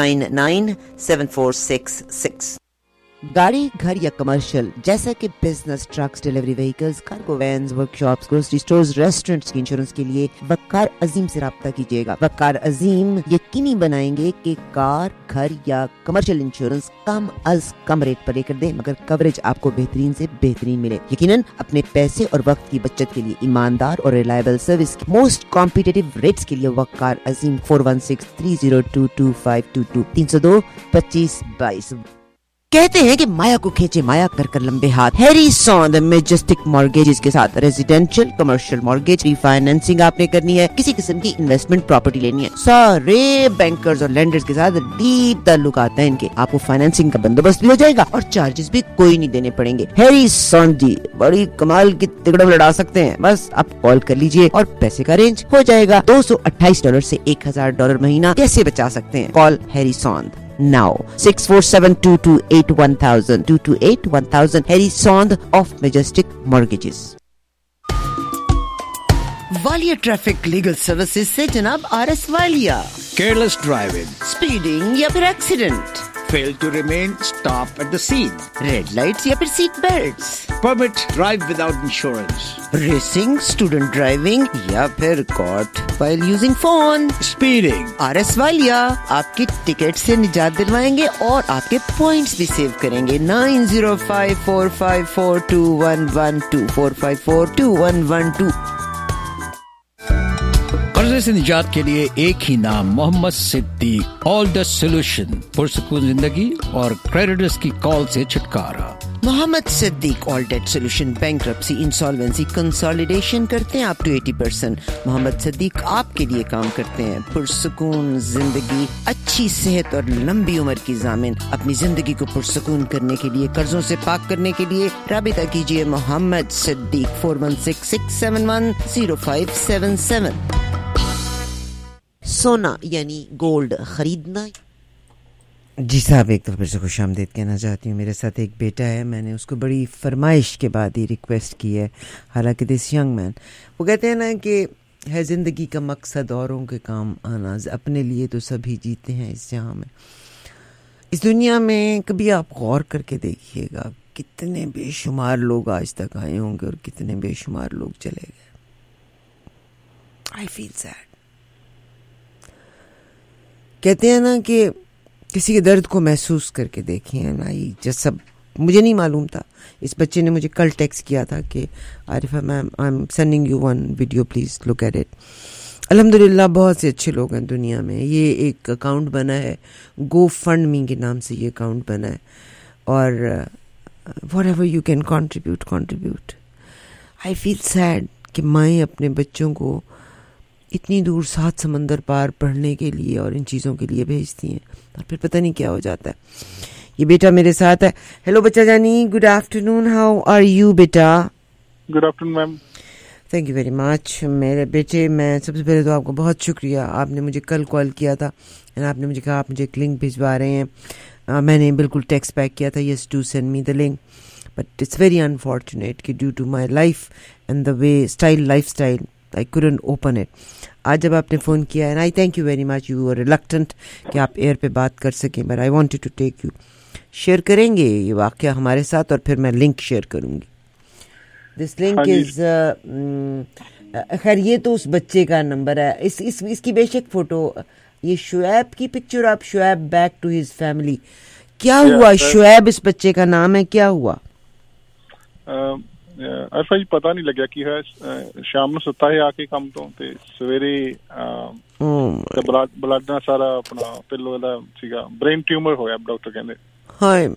29974666. गाड़ी, घर या कमर्शियल जैसा कि business, trucks, delivery vehicles, cargo vans, workshops, grocery stores, restaurants की इंश्योरेंस के लिए वक्कार अजीम से राब्ता कीजिएगा. वक्कार अजीम यकीनी बनाएंगे कि कार, घर या कमर्शियल इंश्योरेंस कम अज कम रेट पर लेकर दें, मगर कवरेज आपको बेहतरीन से बेहतरीन मिले. यकीनन अपने पैसे और वक्त की बचत के लिए ईमानदार और reliable service, most competitive rates के लिए वक्कार अजीम 4163022522 302-2522. कहते हैं कि माया को खींचे माया कर कर लंबे हाथ. हैरी सॉन्द मैजेस्टिक मॉर्गेजेस के साथ रेजिडेंशियल, कमर्शियल मॉर्गेज, रीफाइनेंसिंग आपने करनी है, किसी किस्म की इन्वेस्टमेंट प्रॉपर्टी लेनी है, सारे बैंकर्स और लेंडर्स के साथ डीप ताल्लुकात हैं इनके. आपको फाइनेंसिंग का बंदोबस्त भी हो जाएगा और चार्जेस भी कोई नहीं देने पड़ेंगे. हैरी सॉन्द जी बड़ी कमाल की तिकड़म लड़ा सकते हैं. बस आप कॉल कर लीजिए और पैसे का अरेंज हो जाएगा. $228 से $1000 महीना कैसे बचा सकते हैं? Call Harry Sond now. 647-228-1000 228-1000. Harry Sond of Majestic Mortgages. Walia traffic legal services से जनाब RS Walia. Careless driving, speeding या फिर accident, fail to remain stop at the scene, red lights या फिर seat belts, permit drive without insurance, racing, student driving या फिर caught while using phone, speeding. RS Walia आपकी टिकट से निजात दिलवाएंगे और आपके पॉइंट्स भी सेव करेंगे. 9054542112 4542112. कर्जे से निजात के लिए एक ही नाम, Mohammad Siddiq. All the solution, पुरसुकून जिंदगी और क्रेडिटर्स की कॉल से छुटकारा. Mohammad Siddiq all debt solution, bankruptcy, insolvency, consolidation करते हैं अप टू 80%. मोहम्मद सिद्दीक आपके लिए काम करते हैं. पुरसुकून जिंदगी, अच्छी सेहत और लंबी उम्र की ज़ामिन. अपनी जिंदगी को पुरसुकून करने के लिए, कर्जों से पाक करने के लिए राबिता कीजिए मोहम्मद सिद्दीक 4166710577. सोना यानी गोल्ड खरीदना. जी साहब, एक दफ़ा फिर से खुश आमदीद कहना चाहती हूँ. मेरे साथ एक बेटा है, मैंने उसको बड़ी फरमाइश के बाद ही रिक्वेस्ट की है. हालांकि दिस यंग मैन, वो कहते हैं ना कि है ज़िंदगी का मकसद औरों के काम आना, अपने लिए तो सभी जीते हैं इस जहाँ में. इस दुनिया में कभी आप गौर करके देखिएगा कितने बेशुमार लोग आज तक आए होंगे और कितने बेशुमार लोग चले गए. I feel sad. कहते हैं ना कि किसी के दर्द को महसूस करके देखिए ना. ये जैसा मुझे नहीं मालूम था, इस बच्चे ने मुझे कल टेक्स्ट किया था कि Arifa ma'am, I am sending you one video, please look at it. अल्हम्दुलिल्लाह बहुत से अच्छे लोग हैं दुनिया में. ये एक अकाउंट बना है, गो फंड मी के नाम से ये अकाउंट बना है, और whatever you can contribute. I feel sad कि माएँ अपने बच्चों को इतनी दूर 7 समंदर पार पढ़ने के लिए और इन चीज़ों के लिए भेजती हैं और फिर पता नहीं क्या हो जाता है. ये बेटा मेरे साथ है. हेलो बच्चा जानी, good afternoon, how are you बेटा? Good afternoon ma'am. Thank you very much मेरे बेटे. मैं सबसे पहले तो आपको बहुत शुक्रिया, आपने मुझे कल कॉल किया था और आपने मुझे कहा आप मुझे एक लिंक भिजवा रहे हैं. मैंने बिल्कुल टेक्स्ट बैक किया था, yes to send me the link, but it's very unfortunate कि due to my life and the way lifestyle I couldn't open it. आज जब आपने फ़ोन किया, and I thank you very much, you were reluctant कि आप एयर पे बात कर सकें, but I wanted to take you. Share करेंगे ये वाक़या हमारे साथ और फिर मैं लिंक शेयर करूँगी. This link is खैर ये तो उस बच्चे का नंबर है. इसकी बेशक फ़ोटो, ये शुएब की पिक्चर, आप Shoaib back to his family. क्या हुआ शुएब इस बच्चे का नाम है, क्या हुआ? अरफा जी पता नहीं लग्या कि है शाम ਨੂੰ ਸੁੱਤਾ ਹੈ ਆ ਕੇ ਕੰਮ ਤੋਂ ਤੇ ਸਵੇਰੇ ਬਲੱਡ ਦਾ ਸਾਰਾ ਆਪਣਾ ਪਿੱਲੋ ਦਾ ਸੀਗਾ ਬ੍ਰੇਨ ਟਿਊਮਰ ਹੋਇਆ ਡਾਕਟਰ ਕਹਿੰਦੇ. ਹਾਏ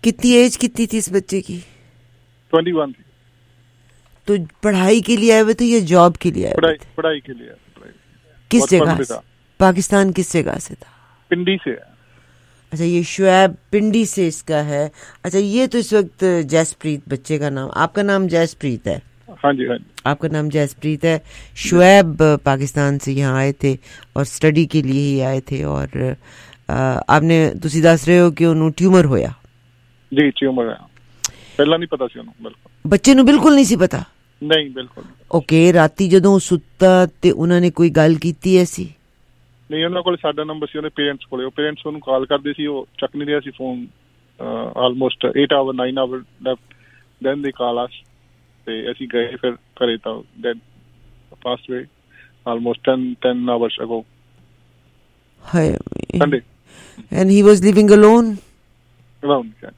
کتنی ایج کتنی تھی اس بچے کی؟ 21 تھی. تو پڑھائی کے لیے آئے ہوئے تھے یا جاب کے لیے آئے ہوئے تھے؟ پڑھائی کے لیے. کس جگہ سے؟ پاکستان کس جگہ سے تھا؟ پنڈی سے. اچھا یہ شعیب پنڈی سے اس کا ہے. اچھا یہ تو اس وقت جیسپریت بچے کا نام, آپ کا نام جیسپریت ہے؟ ہاں جی ہاں جی. آپ کا نام جیسپریت ہے. شعیب پاکستان سے یہاں آئے تھے اور اسٹڈی کے لیے ہی آئے تھے, اور آپ نے تسی دس رہے ہو کہ انہوں ٹیومر ہویا؟ جی ٹیومر ہے. پہلا نہیں پتا سی انہوں بالکل. بچے نو بالکل نہیں سی پتا؟ نہیں بالکل. اوکے, راتی جدوں ستا تے انہوں نے کوئی گل کیتی ایسی؟ نہیں, انہوں کو ساڈا نمبر سی, انہیں پیرنٹس کو, پیرنٹس انہوں کال کردے سی, وہ چک نہیں رہا سی phone. Almost 8 hours 9 hours left, then they call us. تے اسی گئے پھر کرے تا then passed away almost 10 hours ago. Hi. Sunday. And he was living alone? Alone, yeah.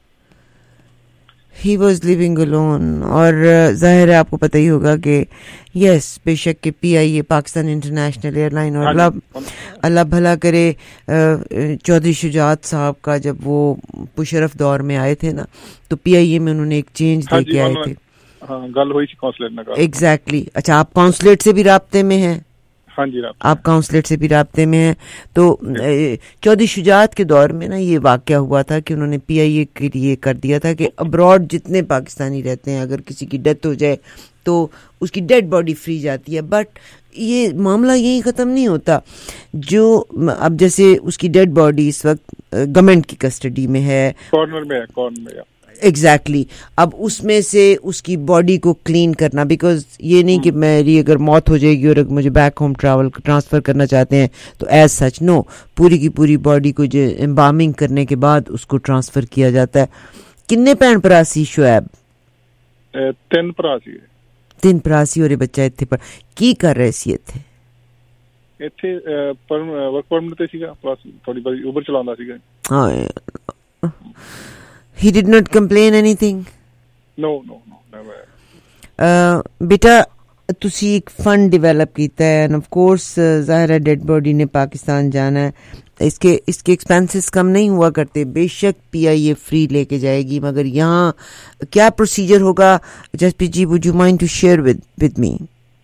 He was living alone. اور ظاہر ہے آپ کو پتہ ہی ہوگا کہ یس بے شک کہ P I A Pakistan international airline لائن, اور اللہ بھلا کرے چودھری شجاعت صاحب کا جب وہ پشرف دور میں آئے تھے نا, تو پی آئی اے میں انہوں نے ایک چینج دے کے آئے تھے. ہاں گل ہوئی تھی کونسلیٹ نے. ایگزیکٹلی. اچھا آپ کونسلیٹ سے بھی رابطے میں ہیں؟ ہاں جی آپ کونسلیٹ سے بھی رابطے میں ہیں. تو چودھری شجاعت کے دور میں نا یہ واقعہ ہوا تھا کہ انہوں نے پی آئی اے کے لیے کر دیا تھا کہ ابراڈ جتنے پاکستانی رہتے ہیں اگر کسی کی ڈیتھ ہو جائے تو اس کی ڈیڈ باڈی فری جاتی ہے. بٹ یہ معاملہ یہی ختم نہیں ہوتا. جو اب جیسے اس کی ڈیڈ باڈی اس وقت گورنمنٹ کی کسٹڈی میں ہے, کارنر میں ہے. ایگزیکٹلی. اب اس میں سے اس کی باڈی کو کلین کرنا, بیکاز یہ نہیں کہ میری اگر موت ہو جائے گی اور مجھے بیک ہوم ٹرانسفر کرنا چاہتے ہیں تو ایز سچ نو, پوری کی پوری باڈی کو جو امبامنگ کرنے کے بعد اس کو ٹرانسفر کیا جاتا ہے. کنے بھن بھرا سی شعیب؟ 3 بھرا سی. 3 بھرا سی. اور یہ بچہ اتنے پر کی کر رہے سی؟ اتنے ورک پرمٹ تے سیگا, پلس تھوڑی بڑی اوبر چلاوندا سیگا. ہاں. He did not complain anything? No, never. بیٹا تسی ایک فنڈ ڈیولپ کیتا ہے, اینڈ آف کورس ظاہر ہے ڈیڈ باڈی نے پاکستان جانا ہے, اس کے ایکسپینسز کم نہیں ہوا کرتے. بے شک پی آئی اے فری لے کے جائے گی, مگر یہاں کیا پروسیجر ہوگا؟ Jaspreet ji would you mind to share with me?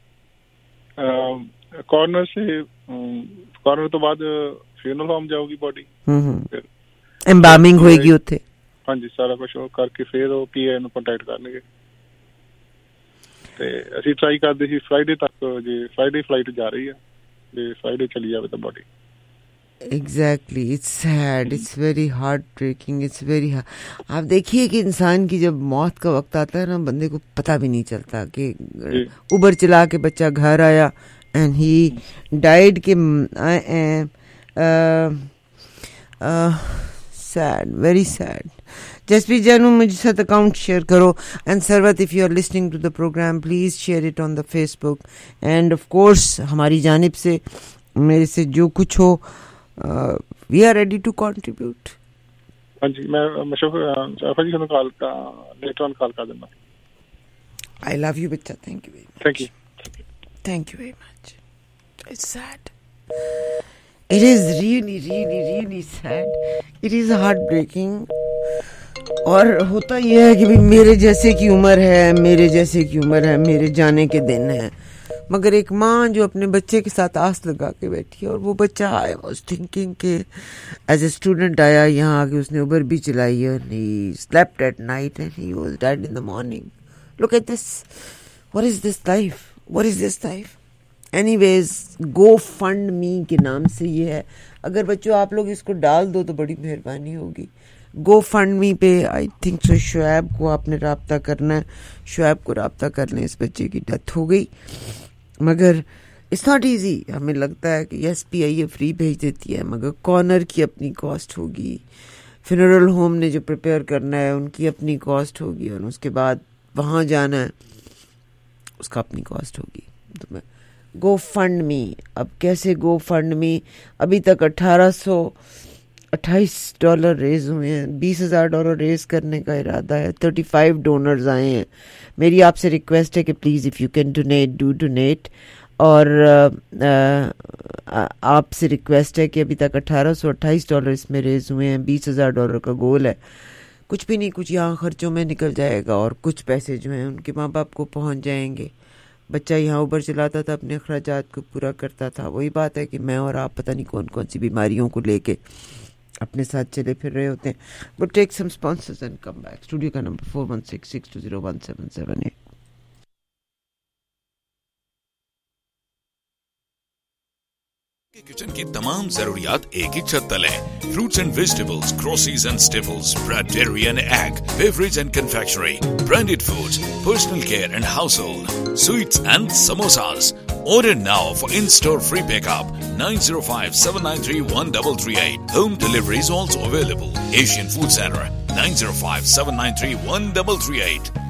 Corner سے, کارنر تو بعد فیونرل ہوم جاؤ گی باڈی, امبامنگ ہوئے گی اتنے. ہاں جی سارا کچھ کر کے پھر وہ پی آئی نو کنٹیکٹ کرنے گے. تے اسی ٹرائی کرتے سی فرائیڈے تک, جی فرائیڈے فلائٹ جا رہی ہے, جی فرائیڈے چلی جائے تو body. Exactly. It's sad, it's very heartbreaking, it's very. آپ دیکھیے کہ انسان کی جب موت کا وقت آتا ہے نا, بندے کو پتہ بھی نہیں چلتا کہ اوبر چلا کے بچہ گھر آیا اینڈ ہی ڈائڈ. کہ سیڈ, ویری سیڈ. جسپریت جانو مجھے ساتھ اکاؤنٹ شیئر کرو, and Sarwat if you are listening to the program please share it on the Facebook, and of course ہماری جانب سے میرے سے جو کچھ ہو we are ready to contribute. ہاں جی میں شفا جی کو کال کا لیٹر آن کال کر دینا. آئی لو یو بچہ. Thank you very much. Thank you. Thank you very much. It's sad. It is really, really, really sad. It is heartbreaking. اور ہوتا یہ ہے کہ میرے جیسے کی عمر ہے, میرے جیسے کی عمر ہے, میرے جانے کے دن ہیں, مگر ایک ماں جو اپنے بچے کے ساتھ آس لگا کے بیٹھی ہے, اور وہ بچہ I was thinking کہ ایز اے اسٹوڈنٹ آیا یہاں آ کے, اس نے اوبر بھی چلائی ہے, and he slept at night and he was dead in the morning. Look at this. What is this life? What is this life? Anyways, Go Fund Me کے نام سے یہ ہے. اگر بچوں آپ لوگ اس کو ڈال دو تو بڑی مہربانی ہوگی. Go Fund Me پہ I think so شعیب کو آپ نے رابطہ کرنا ہے. شعیب کو رابطہ کر لیں, اس بچے کی ڈیتھ ہو گئی, مگر it's not easy. ہمیں لگتا ہے کہ یس پی آئی اے فری بھیج دیتی ہے, مگر کارنر کی اپنی کاسٹ ہوگی, فنرل ہوم نے جو پریپیئر کرنا ہے ان کی اپنی کاسٹ ہوگی, اور اس کے بعد وہاں جانا ہے اس کا اپنی کاسٹ ہوگی. تو میں گو فنڈ می, اب کیسے گو فنڈ می, ابھی تک $28 ریز ہوئے ہیں, $20,000 ریز کرنے کا ارادہ ہے, 35 ڈونرز آئے ہیں. میری آپ سے ریکویسٹ ہے کہ please if you can donate do donate, اور آپ سے ریکویسٹ ہے کہ ابھی تک $1,828 اس میں ریز ہوئے ہیں, $20,000 کا گول ہے. کچھ بھی نہیں, کچھ یہاں خرچوں میں نکل جائے گا اور کچھ پیسے جو ہیں ان کے ماں باپ کو پہنچ جائیں گے. بچہ یہاں اوبر چلاتا تھا, اپنے اخراجات کو پورا کرتا تھا. وہی بات ہے کہ میں اور آپ پتہ نہیں کون کون سی بیماریوں کو لے کے اپنے ساتھ چلے پھر رہے ہوتے ہیں. But take some sponsors and come back. Studio کا نمبر 4166201778. کچن کی تمام ضروریات ایک ہی چھت تلے. Fruits and vegetables, groceries and staples, bread, dairy and egg, beverage and confectionery, branded foods, personal care and household, sweets and samosas. Order now for in-store free pickup. 905-793-1338. Home delivery is also available. Asian Food Center, 905-793-1338.